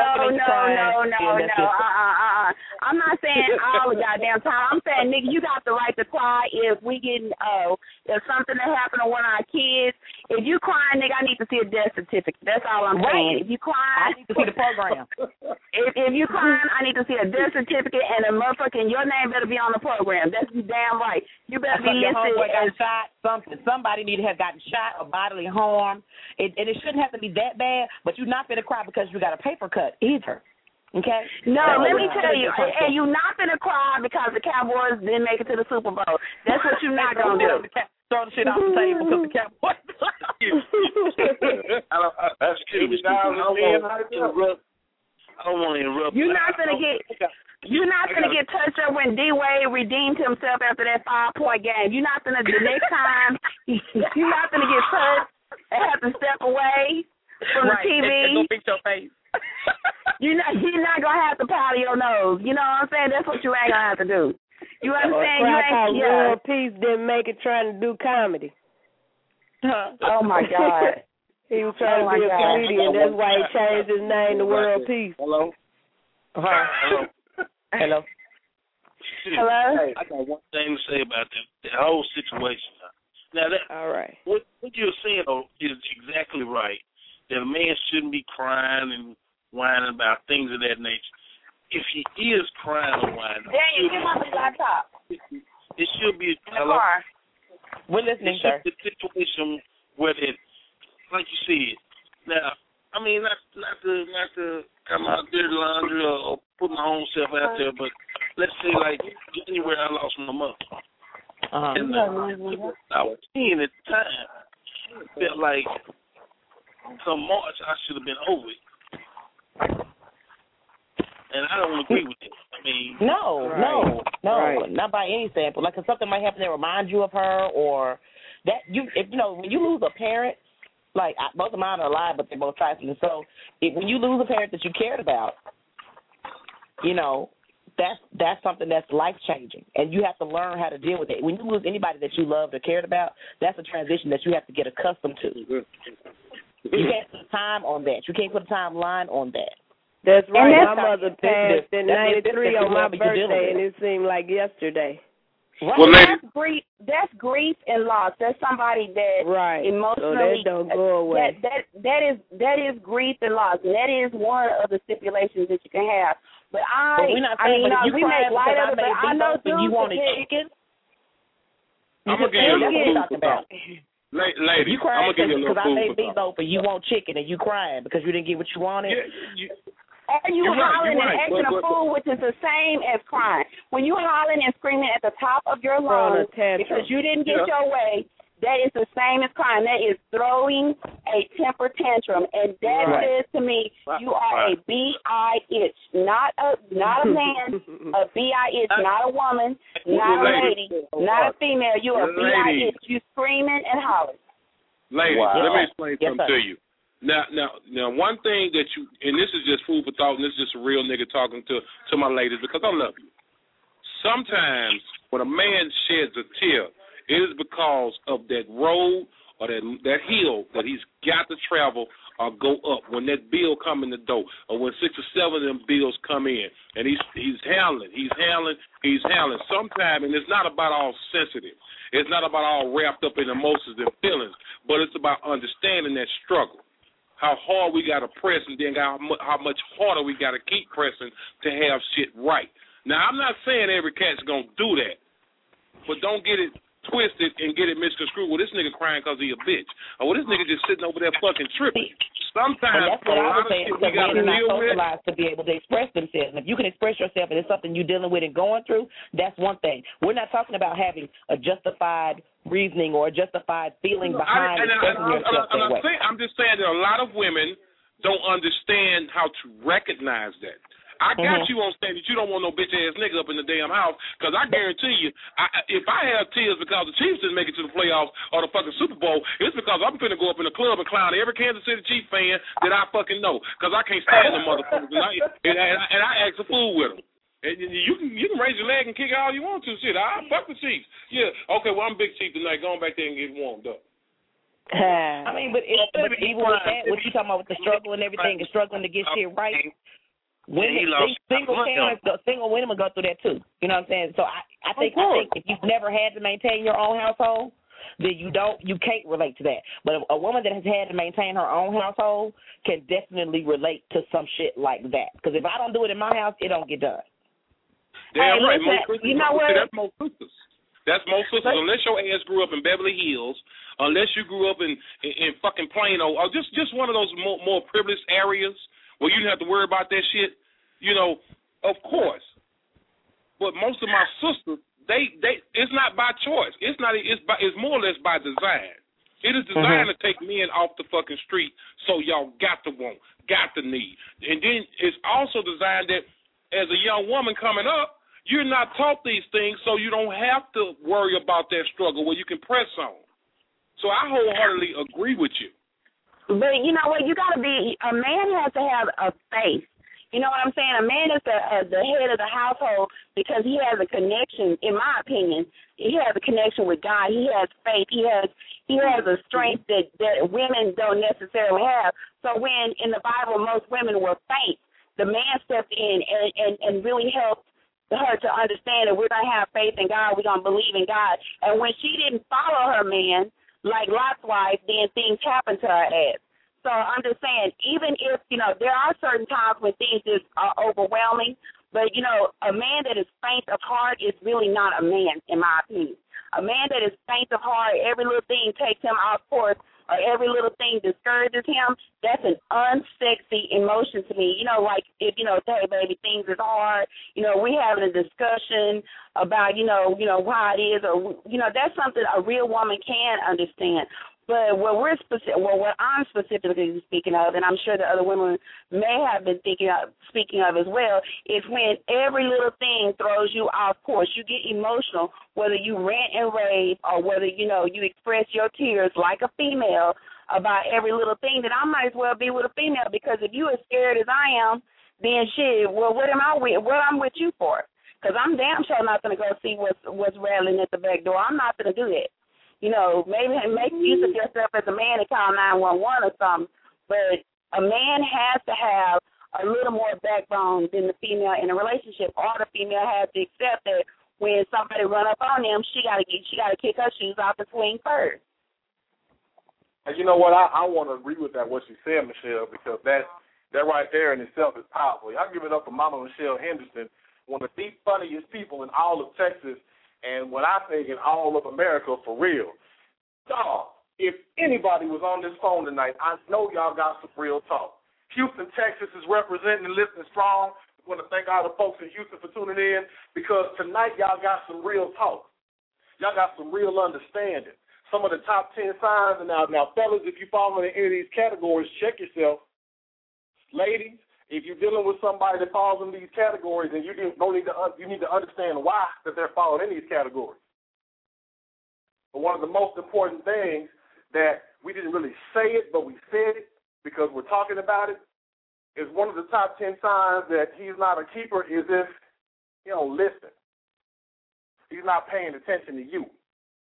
I'm not saying all the goddamn time. I'm saying, nigga, you got the right to cry if we getting if something that happened to one of our kids. If you crying, nigga, I need to see a death certificate. That's all I'm saying. If you crying, I need to see the program. If you crying, I need to see a death certificate and a motherfucking your name better be on the program. That's damn right. You better be listed as shot something. Somebody need to have gotten shot or bodily harm. And it shouldn't have to be that bad, but you're not going to cry because you got a paper cut either. Okay? No, let me tell you, and you're not going to cry because the Cowboys didn't make it to the Super Bowl. That's what you're not going to do. Throw the shit off the table because the Cowboys. That's cute. I don't want to interrupt. You're not going to get touched up when D-Wade redeemed himself after that 5-point game. You're not going to, the next time, you're not going to get touched and have to step away from the TV. And go fix your face. You're not going to have to powder your nose. You know what I'm saying? That's what you ain't going to have to do. You understand? World Peace didn't make it trying to do comedy. Oh, my God. He was trying to be a comedian. That's why he changed his name to World Peace. Hello? Hello? Hello? Hey, I got one thing to say about the whole situation. Now, all right. What you're saying is exactly right, that a man shouldn't be crying and whining about things of that nature. If he is crying or whining, Daniel, get on the laptop. It should be hello. We're listening, sir. It's a situation where it, like you said. Now, I mean, not to come out dirty laundry or put my own self out there, but let's say like anywhere I lost my mother. And I was 10 at the time. Felt like come March I should have been over it. And I don't agree with it. I mean, no, not by any sample. Like if something might happen that reminds you of her, or that when you lose a parent, like both of mine are alive, but they're both trifling. So when you lose a parent that you cared about, that's something that's life changing, and you have to learn how to deal with it. When you lose anybody that you loved or cared about, that's a transition that you have to get accustomed to. You can't put time on that. You can't put a timeline on that. That's right. My mother passed in '93 on my birthday, and it seemed like yesterday. Right. Well, that's grief and loss. That's somebody that emotionally so that don't go away. That is grief and loss, and that is one of the stipulations that you can have. But we make light of it. But I know you wanted chicken. I'm gonna give you a little food for thought. Lady, you crying I'm gonna give you a little food food for thought. Because I made meatloaf and you want chicken and you crying because you didn't get what you wanted. And you hollering and acting a fool, which is the same as crying. When you hollering and screaming at the top of your lungs because you didn't get your way, that is the same as crying. That is throwing a temper tantrum, and that says to me, you are a B.I.H., not a man, a B.I.H., not a woman, not a lady, not a female. You are a B.I.H. You screaming and hollering. Ladies, let me explain something to you. Now, one thing that you, and this is just food for thought, and this is just a real nigga talking to my ladies because I love you. Sometimes when a man sheds a tear, it is because of that road or that hill that he's got to travel or go up when that bill come in the door or when 6 or 7 of them bills come in and he's handling. Sometimes, and it's not about all sensitive. It's not about all wrapped up in emotions and feelings, but it's about understanding that struggle. How hard we got to press and then how much harder we got to keep pressing to have shit right. Now, I'm not saying every cat's going to do that, but don't get it twisted and get it misconstrued. Well, this nigga crying because he a bitch. Or well, this nigga just sitting over there fucking tripping. Sometimes that's what I was saying, because men are not socialized to be able to express themselves. And if you can express yourself and it's something you're dealing with and going through, that's one thing. We're not talking about having a justified reasoning or a justified feeling behind expressing yourself that way. I'm just saying that a lot of women don't understand how to recognize that. I got you on stand that you don't want no bitch-ass nigga up in the damn house, because I guarantee you, if I have tears because the Chiefs didn't make it to the playoffs or the fucking Super Bowl, it's because I'm finna go up in the club and clown every Kansas City Chiefs fan that I fucking know, because I can't stand them motherfuckers, and I act a fool with them. And you can raise your leg and kick it all you want to. Shit, I fuck the Chiefs. Yeah, okay, well, I'm Big Chief tonight. Going back there and get warmed up. I mean, but even with that, what you talking about with the struggle and everything, and struggling to get shit right, single women go through that too. You know what I'm saying? So I think if you've never had to maintain your own household, then you can't relate to that. But a woman that has had to maintain her own household can definitely relate to some shit like that. Because if I don't do it in my house, it don't get done. Damn right. You know what? That's most sisters. That's most sisters. Unless your ass grew up in Beverly Hills, unless you grew up in fucking Plano, or just one of those more privileged areas where you didn't have to worry about that shit, you know, of course. But most of my sisters, they it's not by choice. It's more or less by design. It is designed to take men off the fucking street, so y'all got to want, got to need. And then it's also designed that as a young woman coming up, you're not taught these things, so you don't have to worry about that struggle where you can press on. So I wholeheartedly agree with you. But you know what? You got to be, a man has to have a faith. You know what I'm saying? A man is the head of the household because he has a connection, in my opinion. He has a connection with God. He has faith. He has a strength that women don't necessarily have. So when in the Bible most women were faint, the man stepped in and really helped her to understand that we're going to have faith in God, we're going to believe in God. And when she didn't follow her man, like Lot's wife, then things happened to her ass. So I'm just saying, even if, you know, there are certain times when things just are overwhelming, but, you know, a man that is faint of heart is really not a man, in my opinion. A man that is faint of heart, every little thing takes him off course, or every little thing discourages him, that's an unsexy emotion to me. You know, like, if, you know, hey, baby, things is hard, you know, we having a discussion about, you know, how it is, or, you know, that's something a real woman can understand. But what I'm specifically speaking of, and I'm sure the other women may have been speaking of as well, is when every little thing throws you off course. You get emotional, whether you rant and rave or whether, you know, you express your tears like a female about every little thing, then I might as well be with a female, because if you as scared as I am, then shit, well, what am I with? What I'm with you for? Because I'm damn sure not going to go see what's rattling at the back door. I'm not going to do that. You know, maybe make use of yourself as a man and call 911 or something, but a man has to have a little more backbone than the female in a relationship, or the female has to accept that when somebody run up on them, she got to kick her shoes off and swing first. And you know what? I want to agree with that, what you said, Michelle, because that right there in itself is powerful. I give it up for Mama Michelle Henderson, one of the funniest people in all of Texas, and what I think in all of America, for real. Dog, if anybody was on this phone tonight, I know y'all got some real talk. Houston, Texas is representing and listening strong. I want to thank all the folks in Houston for tuning in, because tonight y'all got some real talk. Y'all got some real understanding. Some of the top 10 signs, and now fellas, if you fall into any of these categories, check yourself. Ladies, if you're dealing with somebody that falls in these categories, and you need to understand why that they're falling in these categories. But one of the most important things that we didn't really say it, but we said it because we're talking about it, is one of the top 10 signs that he's not a keeper is if he don't listen. He's not paying attention to you.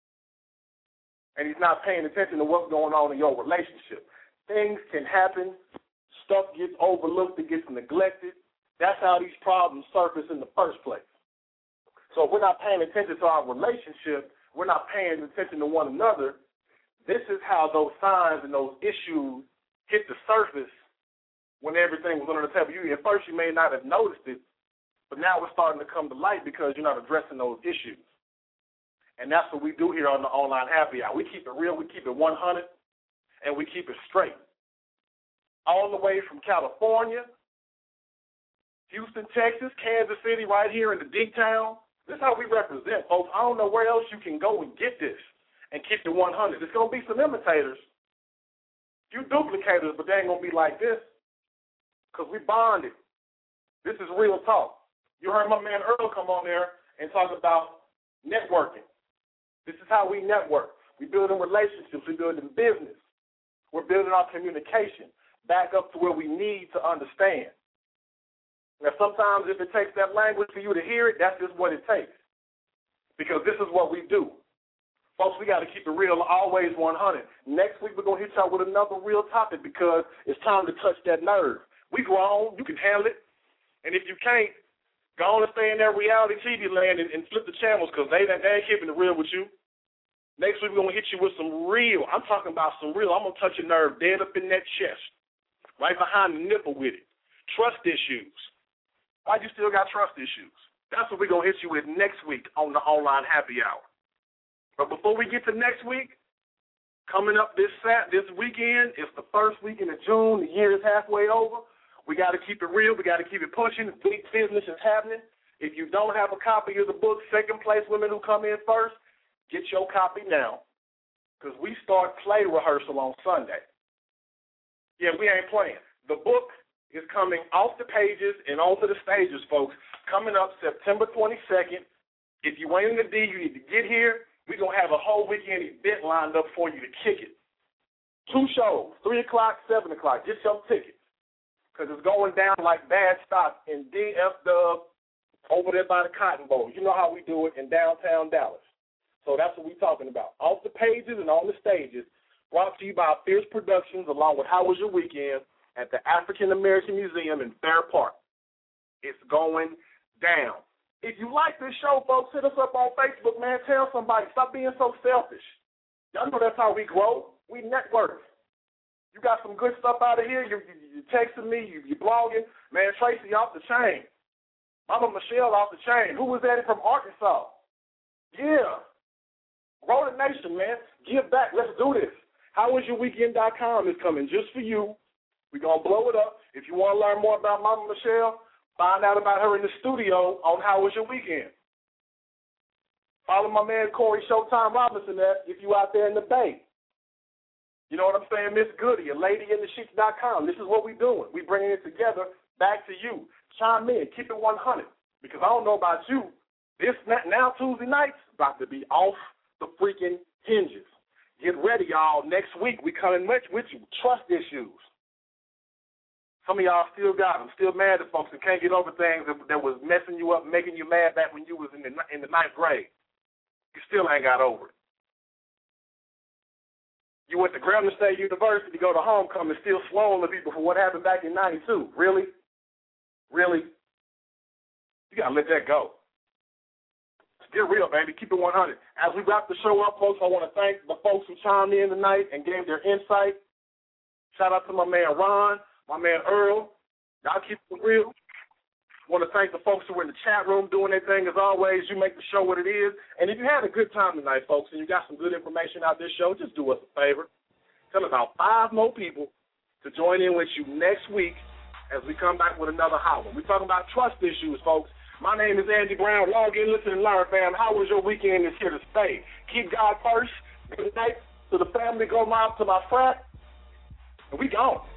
And he's not paying attention to what's going on in your relationship. Things can happen. Stuff gets overlooked, it gets neglected. That's how these problems surface in the first place. So if we're not paying attention to our relationship, we're not paying attention to one another, this is how those signs and those issues hit the surface when everything was under the table. At first you may not have noticed it, but now it's starting to come to light because you're not addressing those issues. And that's what we do here on the Online Happy Hour. We keep it real, we keep it 100, and we keep it straight. All the way from California, Houston, Texas, Kansas City, right here in the D-Town. This is how we represent, folks. I don't know where else you can go and get this and keep it 100. There's going to be some imitators, few duplicators, but they ain't going to be like this because we bonded. This is real talk. You heard my man Earl come on there and talk about networking. This is how we network. We build in relationships. We build in business. We're building our communication back up to where we need to understand. Now, sometimes if it takes that language for you to hear it, that's just what it takes. Because this is what we do. Folks, we got to keep it real, always 100. Next week, we're going to hit y'all with another real topic because it's time to touch that nerve. We grown. You can handle it. And if you can't, go on and stay in that reality TV land and flip the channels because they ain't keeping it real with you. Next week, we're going to hit you with some real. I'm talking about some real. I'm going to touch your nerve dead up in that chest. Right behind the nipple with it. Trust issues. Why you still got trust issues? That's what we're going to hit you with next week on the Online Happy Hour. But before we get to next week, coming up this weekend, it's the first weekend of June. The year is halfway over. We got to keep it real. We got to keep it pushing. Big business is happening. If you don't have a copy of the book, Second Place Women Who Come In First, get your copy now, because we start play rehearsal on Sunday. Yeah, we ain't playing. The book is coming off the pages and onto the stages, folks, coming up September 22nd. If you ain't in the D, you need to get here. We're going to have a whole weekend event lined up for you to kick it. 2 shows, 3 o'clock, 7 o'clock. Get your tickets, because it's going down like bad stock in DF Dub over there by the Cotton Bowl. You know how we do it in downtown Dallas. So that's what we're talking about. Off the pages and on the stages, brought to you by Fierce Productions, along with How Was Your Weekend at the African American Museum in Fair Park. It's going down. If you like this show, folks, hit us up on Facebook, man. Tell somebody. Stop being so selfish. Y'all know that's how we grow. We network. You got some good stuff out of here. You're texting me. You're blogging. Man, Tracy off the chain. Mama Michelle off the chain. Who was that from Arkansas? Yeah. Grow the nation, man. Give back. Let's do this. HowWasYourWeekend.com is coming just for you. We're going to blow it up. If you want to learn more about Mama Michelle, find out about her in the studio on How Was Your Weekend. Follow my man Corey Showtime Robinson if you out there in the Bay. You know what I'm saying? Miss Goody, LadyInTheSheets.com. This is what we're doing. We're bringing it together back to you. Chime in. Keep it 100. Because I don't know about you. This now Tuesday nights about to be off the freaking hinges. Get ready, y'all. Next week we coming with you. Trust issues. Some of y'all still got them. Still mad at folks that can't get over things that was messing you up, making you mad back when you was in the 9th grade. You still ain't got over it. You went to Grambling State University to go to homecoming, still swollen people for what happened back in 92. Really? Really? You got to let that go. Get real, baby. Keep it 100. As we wrap the show up, folks, I want to thank the folks who chimed in tonight and gave their insight. Shout out to my man Ron, my man Earl. Y'all keep it real. I want to thank the folks who were in the chat room doing their thing. As always, you make the show what it is. And if you had a good time tonight, folks, and you got some good information out this show, just do us a favor. Tell about 5 more people to join in with you next week as we come back with another hot one. We're talking about trust issues, folks. My name is Andy Brown. Log in, listen, and learn, fam. How was your weekend? Is here to stay. Keep God first. Good night to the family. Go mom to my frat. And we gone.